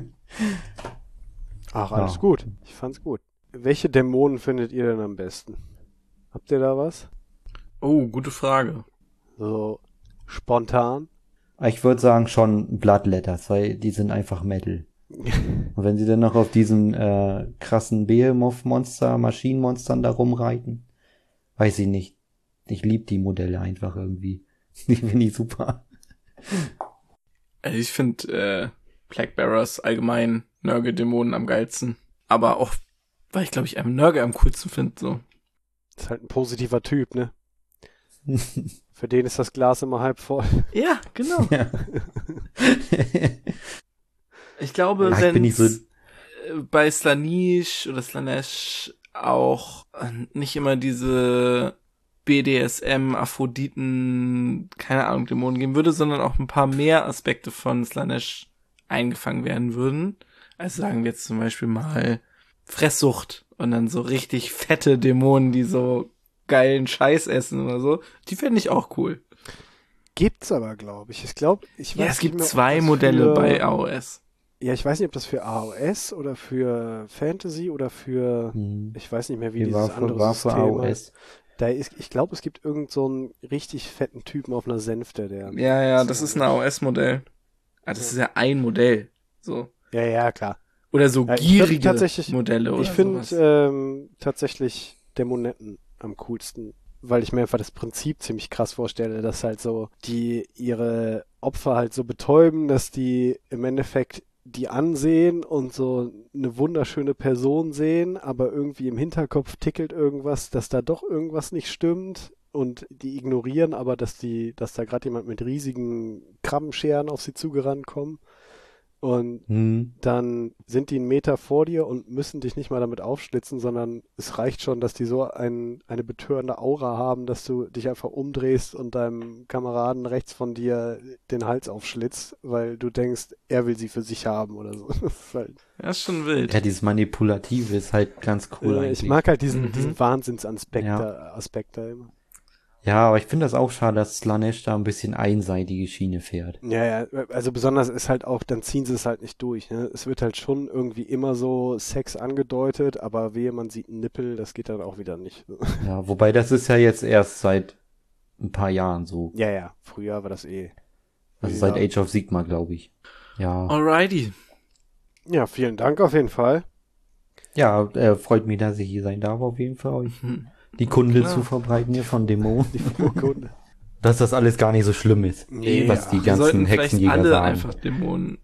Ach, alles
ja.
gut. Ich fand's gut. Welche Dämonen findet ihr denn am besten? Habt ihr da was?
Oh, gute Frage.
So spontan?
Ich würde sagen schon Bloodletters, weil die sind einfach Metal. Und wenn sie dann noch auf diesen äh, krassen Behemoth-Monster, Maschinenmonstern da rumreiten, weiß ich nicht. Ich liebe die Modelle einfach irgendwie. Die finde ich super.
Also ich finde äh, Plaguebearers allgemein Nörgel-Dämonen am geilsten. Aber auch, weil ich glaube ich einen Nörgel am coolsten finde. So.
Ist halt ein positiver Typ, ne? Für den ist das Glas immer halb voll.
Ja, genau.
Ja.
Ich glaube,
ja,
wenn
so
bei Slaanesh oder Slaanesh auch nicht immer diese B D S M, Aphroditen, keine Ahnung, Dämonen geben würde, sondern auch ein paar mehr Aspekte von Slaanesh eingefangen werden würden. Also sagen wir jetzt zum Beispiel mal Fresssucht und dann so richtig fette Dämonen, die so geilen Scheiß essen oder so. Die fände ich auch cool.
Gibt's aber, glaube ich. Ich glaube, ich weiß
Ja, es gibt
nicht mehr, ob
zwei
das
Modelle
für,
bei A O S.
Ja, ich weiß nicht, ob das für A O S oder für Fantasy oder für,
Hm.
ich weiß nicht mehr, wie
Die
dieses
war für,
andere
war für
System
A O
heißt.
S.
Da ist, ich glaube, es gibt irgend so einen richtig fetten Typen auf einer Sänfte, der.
Ja, ja, das ist ein A O S-Modell. Ah, das ist ja ein Modell. So.
Ja, ja, klar.
Oder so
Ja, ich
gierige
find tatsächlich-
Modelle oder
Ich finde
sowas.
ähm, tatsächlich Dämonetten am coolsten, weil ich mir einfach das Prinzip ziemlich krass vorstelle, dass halt so die ihre Opfer halt so betäuben, dass die im Endeffekt die ansehen und so eine wunderschöne Person sehen, aber irgendwie im Hinterkopf tickelt irgendwas, dass da doch irgendwas nicht stimmt und die ignorieren aber, dass die, dass da gerade jemand mit riesigen Krabbenscheren auf sie zugerannt kommen. Und
Hm.
dann sind die einen Meter vor dir und müssen dich nicht mal damit aufschlitzen, sondern es reicht schon, dass die so ein, eine betörende Aura haben, dass du dich einfach umdrehst und deinem Kameraden rechts von dir den Hals aufschlitzt, weil du denkst, er will sie für sich haben oder so. Das ist halt,
Ja, ist schon wild.
Ja, dieses Manipulative ist halt ganz cool
äh,
eigentlich.
ich mag halt diesen,
Mhm.
diesen Wahnsinnsaspekt
Ja.
da, Aspekt da immer.
Ja, aber ich finde das auch schade, dass Slanesh da ein bisschen einseitige Schiene fährt.
Ja, ja, also besonders ist halt auch, dann ziehen sie es halt nicht durch, ne? Es wird halt schon irgendwie immer so Sex angedeutet, aber wehe, man sieht einen Nippel, das geht dann auch wieder nicht.
Ja, wobei das ist ja jetzt erst seit ein paar Jahren so.
Ja, ja, früher war das eh.
Also
Ja.
seit Age of Sigma, glaube ich. Ja.
Alrighty.
Ja, vielen Dank auf jeden Fall.
Ja, äh, freut mich, dass ich hier sein darf, auf jeden Fall, euch
Hm.
die Kunde
Klar.
zu verbreiten hier von Dämonen.
Die Vorkunde.
Dass das alles gar nicht so schlimm ist,
Nee,
was
ja.
die
Wir
ganzen
sollten vielleicht
Hexenjäger
alle
sagen.
einfach Dämonen.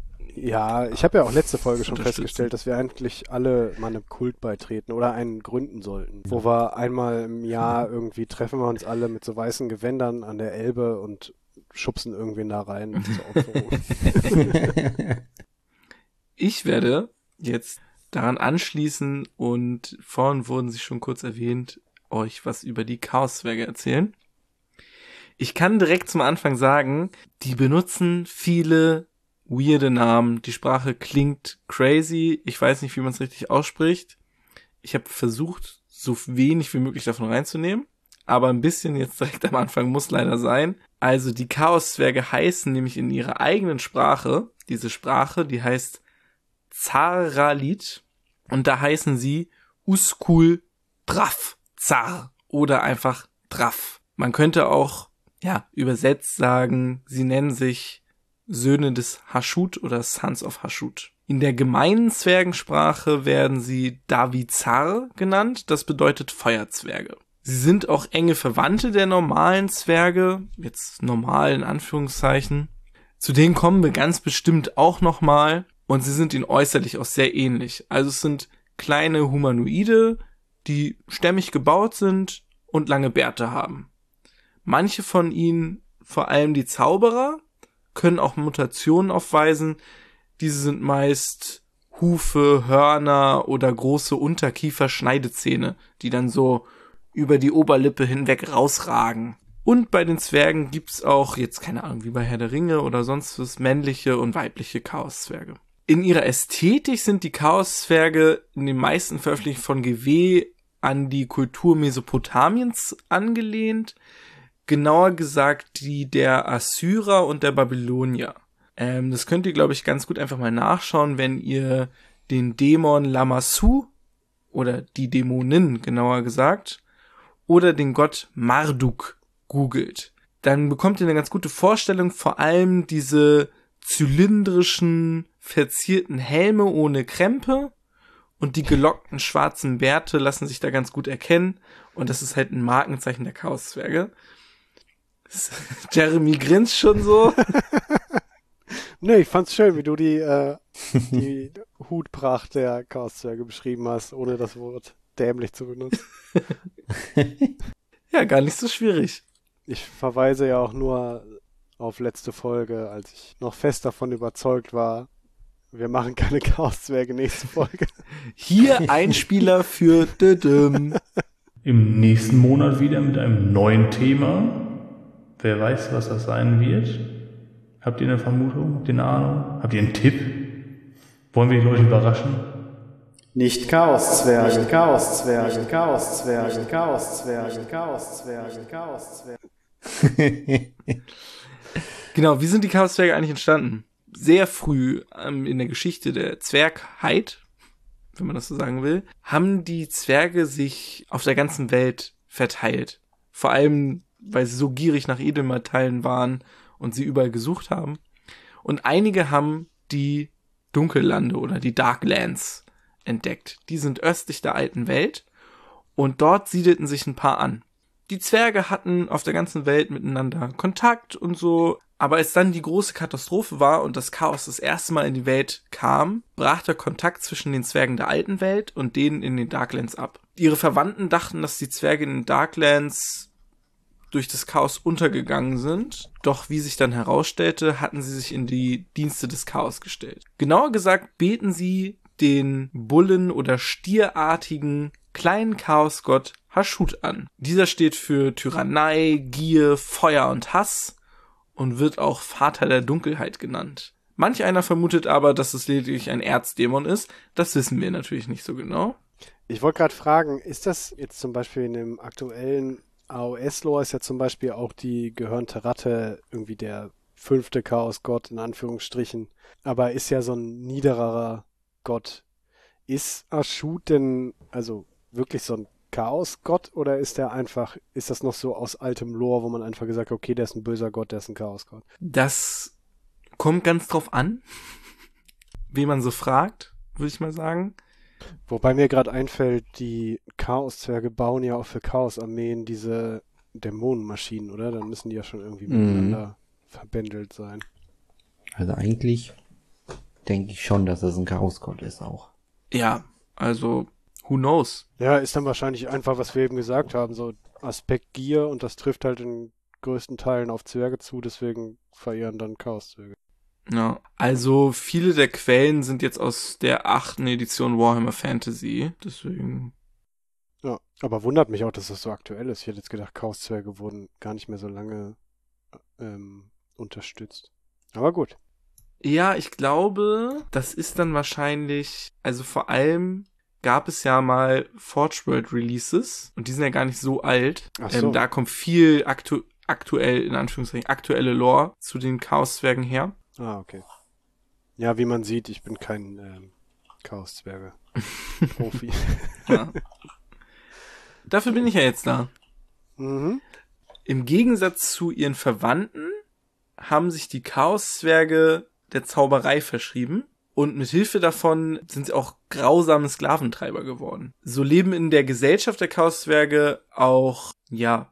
Ja, ich habe ja auch letzte Folge schon
Unterstützen.
festgestellt, dass wir eigentlich alle mal einem Kult beitreten oder einen gründen sollten. Wo wir einmal im Jahr irgendwie treffen wir uns alle mit so weißen Gewändern an der Elbe und schubsen irgendwen da rein zur Opferung.
Ich werde jetzt daran anschließen und vorhin wurden sie schon kurz erwähnt, euch was über die Chaoszwerge erzählen. Ich kann direkt zum Anfang sagen, die benutzen viele weirde Namen. Die Sprache klingt crazy. Ich weiß nicht, wie man es richtig ausspricht. Ich habe versucht, so wenig wie möglich davon reinzunehmen. Aber ein bisschen jetzt direkt am Anfang muss leider sein. Also die Chaoszwerge heißen nämlich in ihrer eigenen Sprache, diese Sprache, die heißt Zaralit. Und da heißen sie Uskul Draf Zar oder einfach Draf. Man könnte auch, ja, übersetzt sagen, sie nennen sich Söhne des Hashut oder Sons of Hashut. In der gemeinen Zwergensprache werden sie Davizar genannt, das bedeutet Feuerzwerge. Sie sind auch enge Verwandte der normalen Zwerge, jetzt normal in Anführungszeichen. Zu denen kommen wir ganz bestimmt auch nochmal und sie sind ihnen äußerlich auch sehr ähnlich. Also es sind kleine Humanoide, die stämmig gebaut sind und lange Bärte haben. Manche von ihnen, vor allem die Zauberer, können auch Mutationen aufweisen. Diese sind meist Hufe, Hörner oder große Unterkiefer-Schneidezähne, die dann so über die Oberlippe hinweg rausragen. Und bei den Zwergen gibt's auch, jetzt keine Ahnung, wie bei Herr der Ringe oder sonst was, männliche und weibliche Chaoszwerge. In ihrer Ästhetik sind die Chaoszwerge in den meisten Veröffentlichungen von G W an die Kultur Mesopotamiens angelehnt. Genauer gesagt die der Assyrer und der Babylonier. Ähm, das könnt ihr, glaube ich, ganz gut einfach mal nachschauen, wenn ihr den Dämon Lamassu oder die Dämonin, genauer gesagt, oder den Gott Marduk googelt. Dann bekommt ihr eine ganz gute Vorstellung, vor allem diese zylindrischen, verzierten Helme ohne Krempe und die gelockten schwarzen Bärte lassen sich da ganz gut erkennen und das ist halt ein Markenzeichen der Chaoszwerge. Jeremy grinst schon so.
Nee, ich fand's schön, wie du die, äh, die Hutpracht der Chaoszwerge beschrieben hast, ohne das Wort dämlich zu benutzen.
Ja, gar nicht so schwierig.
Ich verweise ja auch nur auf letzte Folge, als ich noch fest davon überzeugt war, wir machen keine Chaoszwerge nächste Folge.
Hier Einspieler für Dödüm.
Im nächsten Monat wieder mit einem neuen Thema. Wer weiß, was das sein wird. Habt ihr eine Vermutung? Habt ihr eine Ahnung? Habt ihr einen Tipp? Wollen wir die Leute überraschen?
Nicht Chaoszwerge, Chaoszwerge, Chaoszwerge, Chaoszwerge, Chaoszwerge, Chaoszwerge.
Genau, wie sind die Chaoszwerge eigentlich entstanden? Sehr früh ähm, in der Geschichte der Zwergheit, wenn man das so sagen will, haben die Zwerge sich auf der ganzen Welt verteilt. Vor allem, weil sie so gierig nach Edelmetallen waren und sie überall gesucht haben. Und einige haben die Dunkellande oder die Darklands entdeckt. Die sind östlich der alten Welt und dort siedelten sich ein paar an. Die Zwerge hatten auf der ganzen Welt miteinander Kontakt und so, aber als dann die große Katastrophe war und das Chaos das erste Mal in die Welt kam, brach der Kontakt zwischen den Zwergen der alten Welt und denen in den Darklands ab. Ihre Verwandten dachten, dass die Zwerge in den Darklands durch das Chaos untergegangen sind, doch wie sich dann herausstellte, hatten sie sich in die Dienste des Chaos gestellt. Genauer gesagt beten sie den Bullen- oder stierartigen kleinen Chaosgott Hashut an. Dieser steht für Tyrannei, Gier, Feuer und Hass und wird auch Vater der Dunkelheit genannt. Manch einer vermutet aber, dass es lediglich ein Erzdämon ist. Das wissen wir natürlich nicht so genau.
Ich wollte gerade fragen, ist das jetzt zum Beispiel in dem aktuellen A O S-Lore ist ja zum Beispiel auch die gehörnte Ratte irgendwie der fünfte Chaosgott in Anführungsstrichen, aber ist ja so ein niedererer Gott. Ist Hashut denn also wirklich so ein Chaosgott oder ist der einfach, ist das noch so aus altem Lore, wo man einfach gesagt hat, okay, der ist ein böser Gott, der ist ein Chaosgott?
Das kommt ganz drauf an, wen man so fragt, würde ich mal sagen.
Wobei mir gerade einfällt, die Chaoszwerge bauen ja auch für Chaosarmeen diese Dämonenmaschinen, oder? Dann müssen die ja schon irgendwie
Mhm.
miteinander verbändelt sein.
Also eigentlich denke ich schon, dass es ein Chaosgott ist auch.
Ja, also who knows?
Ja, ist dann wahrscheinlich einfach, was wir eben gesagt haben, so Aspekt Gier und das trifft halt in größten Teilen auf Zwerge zu, deswegen verehren dann Chaoszwerge.
Ja, also viele der Quellen sind jetzt aus der achten Edition Warhammer Fantasy, deswegen.
Ja, aber wundert mich auch, dass das so aktuell ist. Ich hätte jetzt gedacht, Chaoszwerge wurden gar nicht mehr so lange ähm, unterstützt. Aber gut.
Ja, ich glaube, das ist dann wahrscheinlich, also vor allem gab es ja mal Forge World Releases und die sind ja gar nicht so alt.
Ach so.
Ähm, da kommt viel aktu aktuell, in Anführungszeichen, aktuelle Lore zu den Chaoszwergen her.
Ah, okay. Ja, wie man sieht, ich bin kein ähm, Chaoszwerge-Profi.
Ja. Dafür bin ich ja jetzt da.
Mhm.
Im Gegensatz zu ihren Verwandten haben sich die Chaoszwerge der Zauberei verschrieben und mit Hilfe davon sind sie auch grausame Sklaventreiber geworden. So leben in der Gesellschaft der Chaoszwerge auch, ja,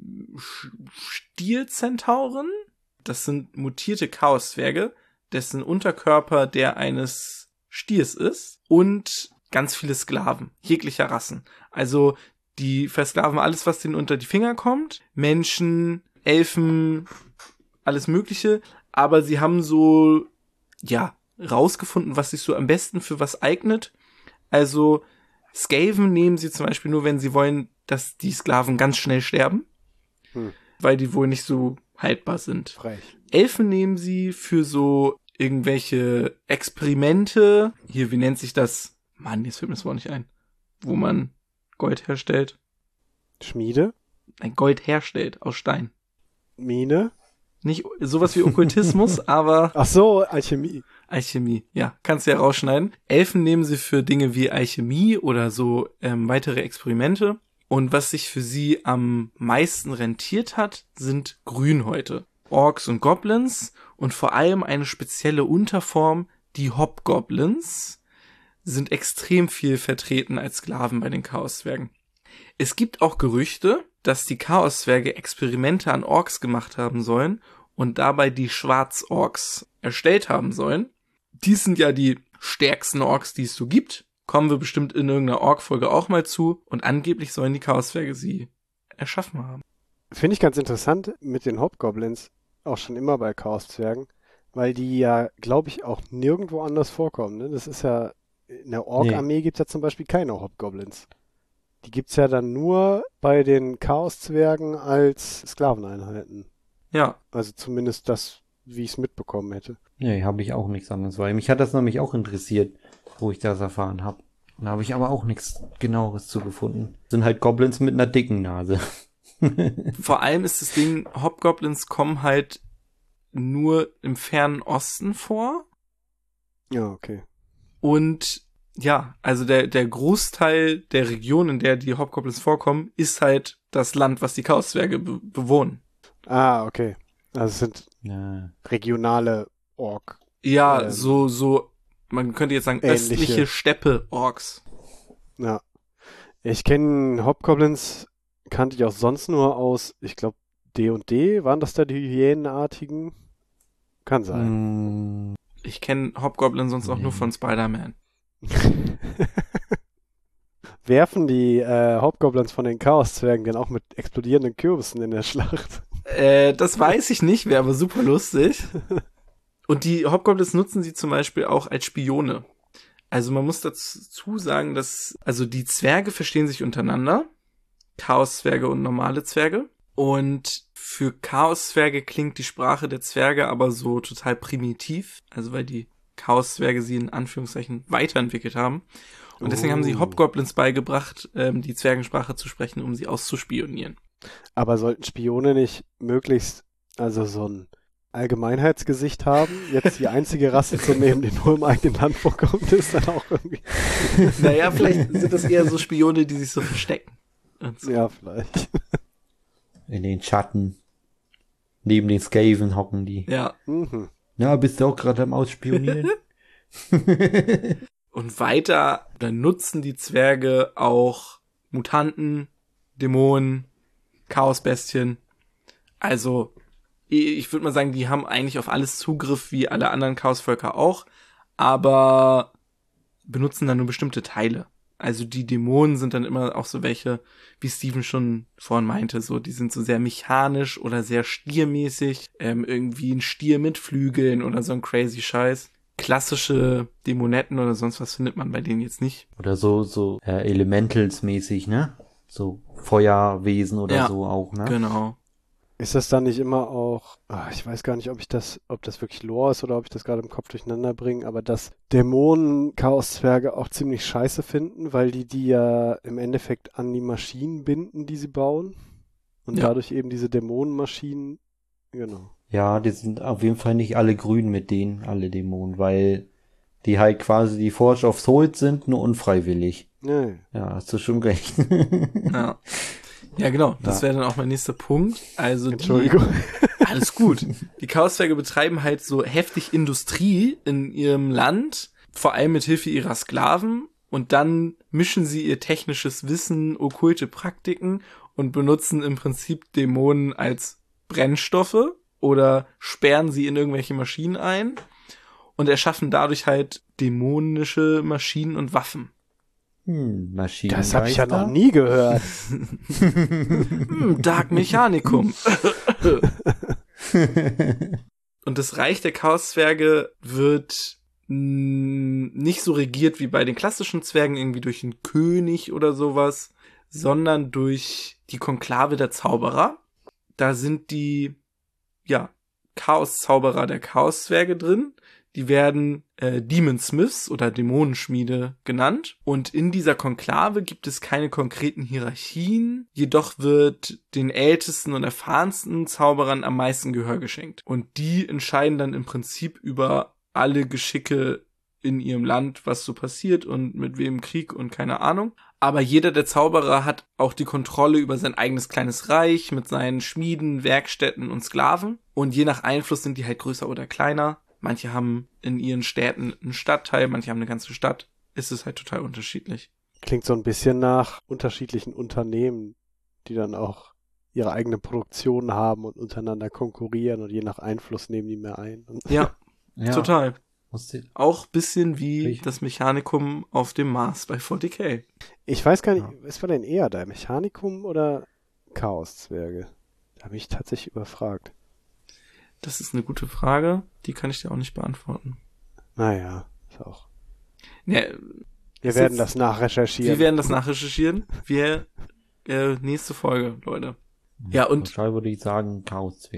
Sch- Stierzentauren. Das sind mutierte Chaoszwerge, dessen Unterkörper der eines Stiers ist und ganz viele Sklaven, jeglicher Rassen. Also die versklaven alles, was denen unter die Finger kommt. Menschen, Elfen, alles Mögliche. Aber sie haben so, ja, rausgefunden, was sich so am besten für was eignet. Also Skaven nehmen sie zum Beispiel nur, wenn sie wollen, dass die Sklaven ganz schnell sterben.
Hm.
Weil die wohl nicht so haltbar sind.
Frech.
Elfen nehmen sie für so irgendwelche Experimente. Hier, wie nennt sich das? Mann, jetzt fällt mir das Wort nicht ein. Wo man Gold herstellt.
Schmiede?
Nein, Gold herstellt aus Stein.
Mine?
Nicht sowas wie Okkultismus, aber
Ach so, Alchemie.
Alchemie. Ja, kannst du ja rausschneiden. Elfen nehmen sie für Dinge wie Alchemie oder so ähm, weitere Experimente. Und was sich für sie am meisten rentiert hat, sind Grünhäute. Orks und Goblins und vor allem eine spezielle Unterform, die Hobgoblins, sind extrem viel vertreten als Sklaven bei den Chaoszwergen. Es gibt auch Gerüchte, dass die Chaoszwerge Experimente an Orks gemacht haben sollen und dabei die Schwarzorks erstellt haben sollen. Dies sind ja die stärksten Orks, die es so gibt. Kommen wir bestimmt in irgendeiner Ork-Folge auch mal zu. Und angeblich sollen die Chaoszwerge sie erschaffen haben.
Finde ich ganz interessant mit den Hobgoblins, auch schon immer bei Chaoszwergen, weil die ja, glaube ich, auch nirgendwo anders vorkommen. Ne? Das ist ja, in der Ork-Armee
Nee.
gibt es ja zum Beispiel keine Hobgoblins. Die gibt es ja dann nur bei den Chaoszwergen als Sklaveneinheiten.
Ja,
Also zumindest das wie ich es mitbekommen hätte.
Nee, habe ich auch nichts anderes, weil mich hat das nämlich auch interessiert, wo ich das erfahren habe. Da habe ich aber auch nichts Genaueres zu gefunden. Sind halt Goblins mit einer dicken Nase.
Vor allem ist das Ding, Hobgoblins kommen halt nur im fernen Osten vor.
Ja, okay.
Und ja, also der, der Großteil der Region, in der die Hobgoblins vorkommen, ist halt das Land, was die Chaoszwerge be- bewohnen.
Ah, okay. Also es sind
Ja.
regionale Ork.
Ja,
Ähm,
so, so, man könnte jetzt sagen,
ähnliche.
östliche Steppe-Orks.
Ja. Ich kenne Hobgoblins, kannte ich auch sonst nur aus, ich glaube, D und D. Waren das da die Hyänenartigen? Kann sein.
Mm,
Ich kenne Hobgoblin sonst auch
Nee.
nur von Spider-Man.
Werfen die äh, Hobgoblins von den Chaoszwergen denn auch mit explodierenden Kürbissen in der Schlacht?
Äh, das weiß ich nicht, wäre aber super lustig. Und die Hobgoblins nutzen sie zum Beispiel auch als Spione. Also man muss dazu sagen, dass, also die Zwerge verstehen sich untereinander. Chaoszwerge und normale Zwerge. Und für Chaoszwerge klingt die Sprache der Zwerge aber so total primitiv. Also weil die Chaoszwerge sie in Anführungszeichen weiterentwickelt haben. Und deswegen
Oh.
haben sie Hobgoblins beigebracht, ähm, die Zwergensprache zu sprechen, um sie auszuspionieren.
Aber sollten Spione nicht möglichst, also so ein Allgemeinheitsgesicht haben? Jetzt die einzige Rasse zu nehmen, die nur im eigenen Land vorkommt, ist dann auch irgendwie...
Naja, vielleicht sind das eher so Spione, die sich so verstecken. Und so.
Ja, vielleicht.
in den Schatten. Neben den Skaven hocken die.
Ja.
Mhm.
Ja, bist du auch gerade am Ausspionieren?
Und weiter, dann nutzen die Zwerge auch Mutanten, Dämonen, Chaosbestien. Also, ich würde mal sagen, die haben eigentlich auf alles Zugriff, wie alle anderen Chaosvölker auch, aber benutzen dann nur bestimmte Teile. Also die Dämonen sind dann immer auch so welche, wie Steven schon vorhin meinte, so die sind so sehr mechanisch oder sehr stiermäßig, ähm, irgendwie ein Stier mit Flügeln oder so ein crazy Scheiß. Klassische Dämonetten oder sonst was findet man bei denen jetzt nicht.
Oder so, so äh, Elementals-mäßig, ne? So Feuerwesen oder
Ja,
so auch, ne?
Genau.
Ist das dann nicht immer auch, ah, ich weiß gar nicht, ob ich das, ob das wirklich Lore ist oder ob ich das gerade im Kopf durcheinander bringe, aber dass Dämonen Chaoszwerge auch ziemlich scheiße finden, weil die die ja im Endeffekt an die Maschinen binden, die sie bauen und
Ja.
dadurch eben diese Dämonenmaschinen, genau.
Ja, die sind auf jeden Fall nicht alle grün mit denen, alle Dämonen, weil die halt quasi die Forge of Souls sind, nur unfreiwillig.
Nee.
Ja, hast du schon recht.
Ja. Ja, genau. Das
Ja.
wäre dann auch mein nächster Punkt. Also
Entschuldigung.
Die, alles gut. Die Chaoszwerge betreiben halt so heftig Industrie in ihrem Land, vor allem mit Hilfe ihrer Sklaven. Und dann mischen sie ihr technisches Wissen, okkulte Praktiken und benutzen im Prinzip Dämonen als Brennstoffe oder sperren sie in irgendwelche Maschinen ein und erschaffen dadurch halt dämonische Maschinen und Waffen.
Hm, Maschinen.
Das habe ich ja noch nie gehört.
Hm, Dark Mechanicum. Und das Reich der Chaoszwerge wird mh, nicht so regiert wie bei den klassischen Zwergen, irgendwie durch einen König oder sowas, sondern durch die Konklave der Zauberer. Da sind die, ja, Chaoszauberer der Chaoszwerge drin. Die werden äh, Demon Smiths oder Dämonenschmiede genannt. Und in dieser Konklave gibt es keine konkreten Hierarchien. Jedoch wird den ältesten und erfahrensten Zauberern am meisten Gehör geschenkt. Und die entscheiden dann im Prinzip über alle Geschicke in ihrem Land, was so passiert und mit wem Krieg und keine Ahnung. Aber jeder der Zauberer hat auch die Kontrolle über sein eigenes kleines Reich mit seinen Schmieden, Werkstätten und Sklaven. Und je nach Einfluss sind die halt größer oder kleiner. Manche haben in ihren Städten einen Stadtteil, manche haben eine ganze Stadt. Es ist halt total unterschiedlich.
Klingt so ein bisschen nach unterschiedlichen Unternehmen, die dann auch ihre eigene Produktion haben und untereinander konkurrieren und je nach Einfluss nehmen die mehr ein. Und
Ja,
Ja,
total.
musste,
Auch bisschen wie
Richtig.
das Mechanikum auf dem Mars bei forty K.
ich weiß gar nicht,
Ja.
was war denn eher da? Mechanikum oder Chaoszwerge? Da habe ich tatsächlich überfragt.
Das ist eine gute Frage, die kann ich dir auch nicht beantworten.
Naja, ist auch.
Ja,
Wir
Ist
werden
jetzt-
das nachrecherchieren.
wir werden das nachrecherchieren. Wir, äh, nächste Folge, Leute. Ja, und
wahrscheinlich würde ich sagen Chaoszwerge.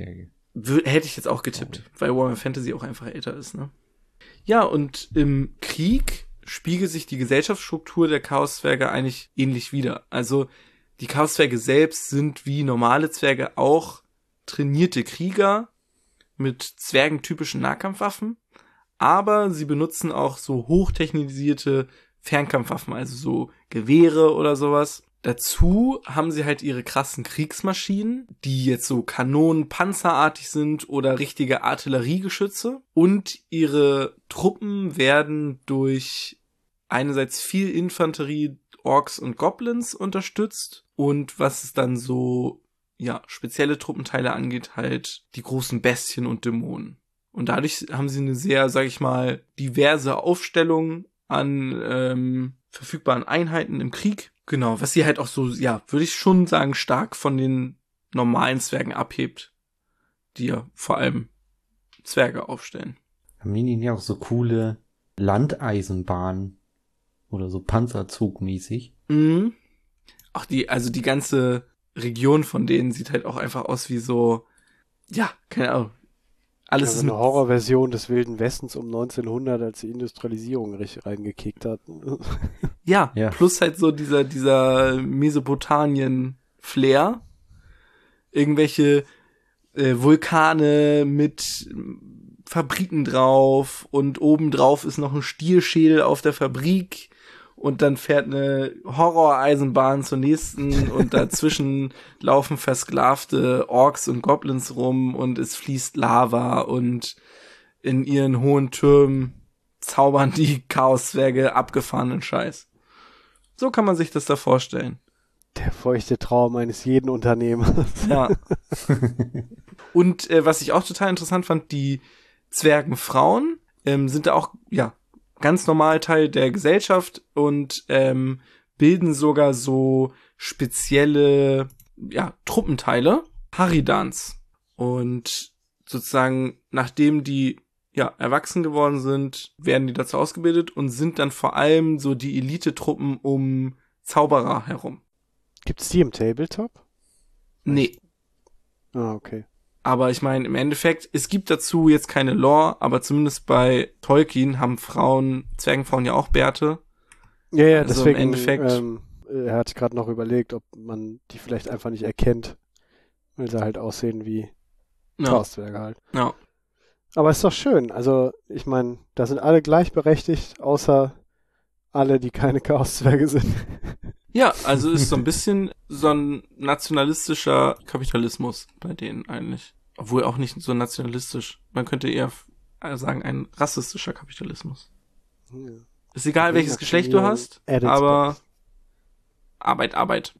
w- hätte ich jetzt auch getippt, weil Warhammer Fantasy auch einfach älter ist, ne? Ja, und im Krieg spiegelt sich die Gesellschaftsstruktur der Chaoszwerge eigentlich ähnlich wider. Also die Chaoszwerge selbst sind wie normale Zwerge auch trainierte Krieger mit zwergentypischen Nahkampfwaffen, aber sie benutzen auch so hochtechnisierte Fernkampfwaffen, also so Gewehre oder sowas. Dazu haben sie halt ihre krassen Kriegsmaschinen, die jetzt so Kanonen, panzerartig sind oder richtige Artilleriegeschütze. Und ihre Truppen werden durch einerseits viel Infanterie, Orks und Goblins unterstützt. Und was es dann so, ja, spezielle Truppenteile angeht, halt die großen Bestien und Dämonen. Und dadurch haben sie eine sehr, sag ich mal, diverse Aufstellung an ähm, verfügbaren Einheiten im Krieg. Genau, was sie halt auch so, ja, würde ich schon sagen, stark von den normalen Zwergen abhebt, die ja vor allem Zwerge aufstellen.
Haben die nicht auch so coole Landeisenbahnen oder so Panzerzugmäßig?
Mhm. Auch die, also die ganze Region von denen sieht halt auch einfach aus wie so, ja, keine Ahnung. Alles
also
ist
eine
mit
Horrorversion des Wilden Westens um neunzehnhundert, als die Industrialisierung richtig reingekickt hat.
Ja,
Ja.
plus halt so dieser, dieser Mesopotamien-Flair. Irgendwelche äh, Vulkane mit Fabriken drauf und obendrauf ist noch ein Stierschädel auf der Fabrik und dann fährt eine Horroreisenbahn zur nächsten und dazwischen laufen versklavte Orks und Goblins rum und es fließt Lava und in ihren hohen Türmen zaubern die Chaoszwerge abgefahrenen Scheiß. So kann man sich das da vorstellen.
Der feuchte Traum eines jeden Unternehmers.
Ja. Und äh, was ich auch total interessant fand, die Zwergenfrauen ähm, sind da auch, ja, ganz normal Teil der Gesellschaft und ähm, bilden sogar so spezielle, ja, Truppenteile, Haridans. Und sozusagen, nachdem die ja, erwachsen geworden sind, werden die dazu ausgebildet und sind dann vor allem so die Elite-Truppen um Zauberer herum.
Gibt's die im Tabletop?
Nee,
Ah, okay.
aber ich meine, im Endeffekt, es gibt dazu jetzt keine Lore, aber zumindest bei Tolkien haben Frauen, Zwergenfrauen ja auch Bärte.
Ja, ja,
Also im
deswegen,
Endeffekt-
ähm, er hat gerade noch überlegt, ob man die vielleicht einfach nicht erkennt, weil sie halt aussehen wie
Ja,
Chaoszwerge halt.
ja.
Aber ist doch schön. Also, ich meine, da sind alle gleichberechtigt, außer alle, die keine Chaoszwerge sind.
Ja, also ist so ein bisschen so ein nationalistischer Kapitalismus bei denen eigentlich. Obwohl auch nicht so nationalistisch. Man könnte eher sagen, ein rassistischer Kapitalismus.
Ja.
Ist egal, welches Geschlecht du hast,
Added
aber
Spots.
Arbeit, Arbeit.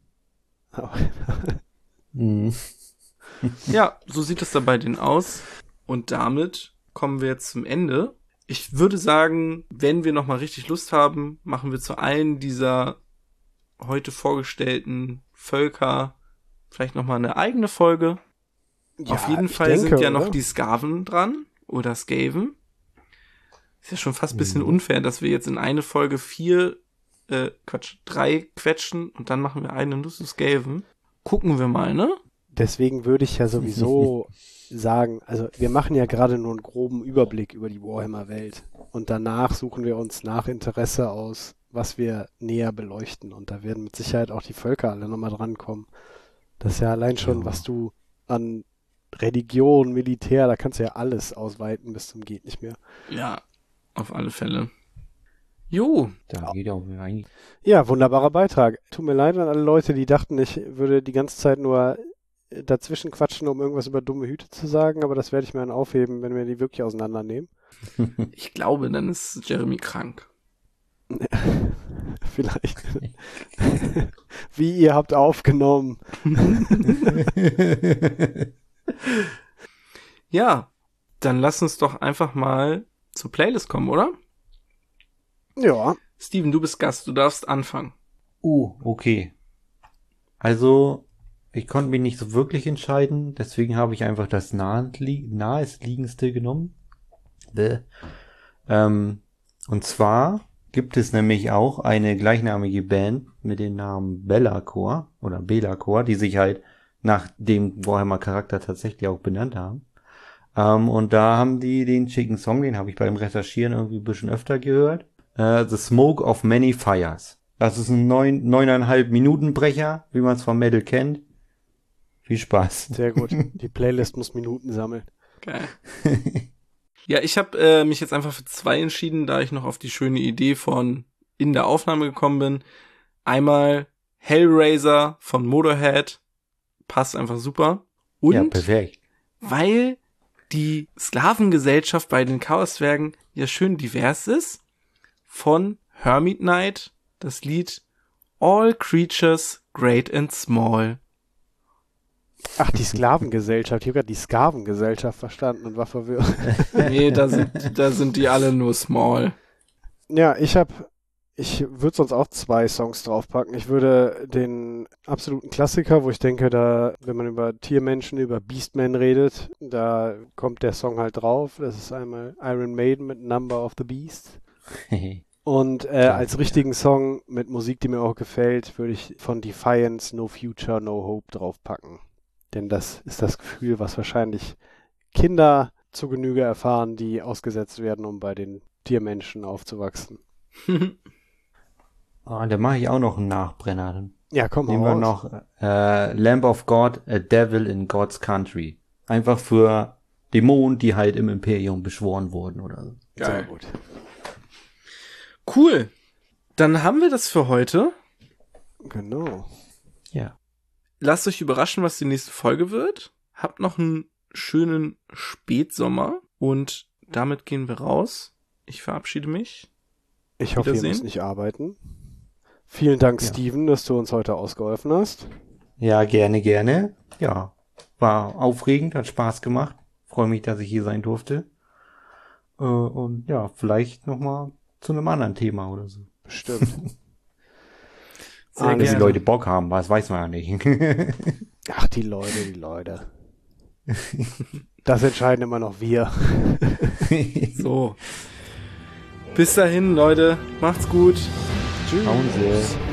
Mhm.
Ja, so sieht es da bei denen aus. Und damit kommen wir jetzt zum Ende. Ich würde sagen, wenn wir nochmal richtig Lust haben, machen wir zu allen dieser heute vorgestellten Völker vielleicht nochmal eine eigene Folge.
Ja,
Auf jeden
ich
Fall
denke,
sind ja noch
oder?
die Skaven dran oder Skaven. Ist ja schon fast ein bisschen
Mhm.
unfair, dass wir jetzt in eine Folge vier, äh, Quatsch, drei quetschen und dann machen wir eine nur zu Skaven. Gucken wir mal, ne?
Deswegen würde ich ja sowieso sagen, also wir machen ja gerade nur einen groben Überblick über die Warhammer-Welt und danach suchen wir uns nach Interesse aus, was wir näher beleuchten und da werden mit Sicherheit auch die Völker alle nochmal drankommen. Das ist ja allein schon,
Ja.
was du an Religion, Militär, da kannst du ja alles ausweiten bis zum geht nicht mehr.
Ja, auf alle Fälle. Jo,
Da geht auch eigentlich.
Ja, wunderbarer Beitrag. Tut mir leid an alle Leute, die dachten, ich würde die ganze Zeit nur dazwischen quatschen, um irgendwas über dumme Hüte zu sagen, aber das werde ich mir dann aufheben, wenn wir die wirklich auseinandernehmen.
ich glaube, dann ist Jeremy krank.
Vielleicht. Wie ihr habt aufgenommen.
Ja, dann lass uns doch einfach mal zur Playlist kommen, oder?
Ja.
Steven, du bist Gast, du darfst anfangen.
Uh, okay. Also, ich konnte mich nicht so wirklich entscheiden, deswegen habe ich einfach das nahentlie- naheliegendste genommen. Bäh. Ähm, und zwar gibt es nämlich auch eine gleichnamige Band mit dem Namen Bellacore oder Bellacore, die sich halt nach dem Warhammer Charakter tatsächlich auch benannt haben. Ähm, und da haben die den schicken Song, den habe ich beim Recherchieren irgendwie ein bisschen öfter gehört. Äh, The Smoke of Many Fires. Das ist ein neun, neuneinhalb Minuten Brecher, wie man es vom Metal kennt. Viel Spaß.
Sehr gut. Die Playlist muss Minuten sammeln.
Geil. Ja, ich habe äh, mich jetzt einfach für zwei entschieden, da ich noch auf die schöne Idee von in der Aufnahme gekommen bin. Einmal Hellraiser von Motorhead. Passt einfach super. Und
ja, perfekt.
weil die Sklavengesellschaft bei den Chaoswerken ja schön divers ist, von Hermit Knight das Lied All Creatures Great and Small.
Ach, die Sklavengesellschaft. Ich habe gerade die Skavengesellschaft verstanden und war verwirrt.
Nee, da sind, da sind die alle nur small.
Ja, ich habe, ich würde sonst auch zwei Songs draufpacken. Ich würde den absoluten Klassiker, wo ich denke, da, wenn man über Tiermenschen, über Beastmen redet, da kommt der Song halt drauf. Das ist einmal Iron Maiden mit Number of the Beast. Und äh, als richtigen Song mit Musik, die mir auch gefällt, würde ich von Defiance No Future, No Hope draufpacken. Denn das ist das Gefühl, was wahrscheinlich Kinder zu Genüge erfahren, die ausgesetzt werden, um bei den Tiermenschen aufzuwachsen.
Ah, da mache ich auch noch einen Nachbrenner. Dann
Ja, komm mal
nehmen wir
raus.
noch äh, Lamb of God, A Devil in God's Country. Einfach für Dämonen, die halt im Imperium beschworen wurden oder so.
Sehr
Geil.
gut.
Cool. Dann haben wir das für heute.
Genau.
Ja.
Lasst euch überraschen, was die nächste Folge wird. Habt noch einen schönen Spätsommer und damit gehen wir raus. Ich verabschiede mich.
Ich hoffe, ihr
Wiedersehen.
müsst nicht arbeiten. Vielen Dank,
Ja.
Steven, dass du uns heute ausgeholfen hast.
Ja, gerne, gerne. Ja, war aufregend, hat Spaß gemacht. Freue mich, dass ich hier sein durfte. Äh, und ja, vielleicht nochmal zu einem anderen Thema oder so.
Bestimmt.
Sehr
Ah,
Wenn die
gerne.
Leute Bock haben, was weiß man ja nicht.
Ach, die Leute, die Leute. Das entscheiden immer noch wir.
So. Bis dahin, Leute. Macht's gut.
Tschüss.
Schauen Sie.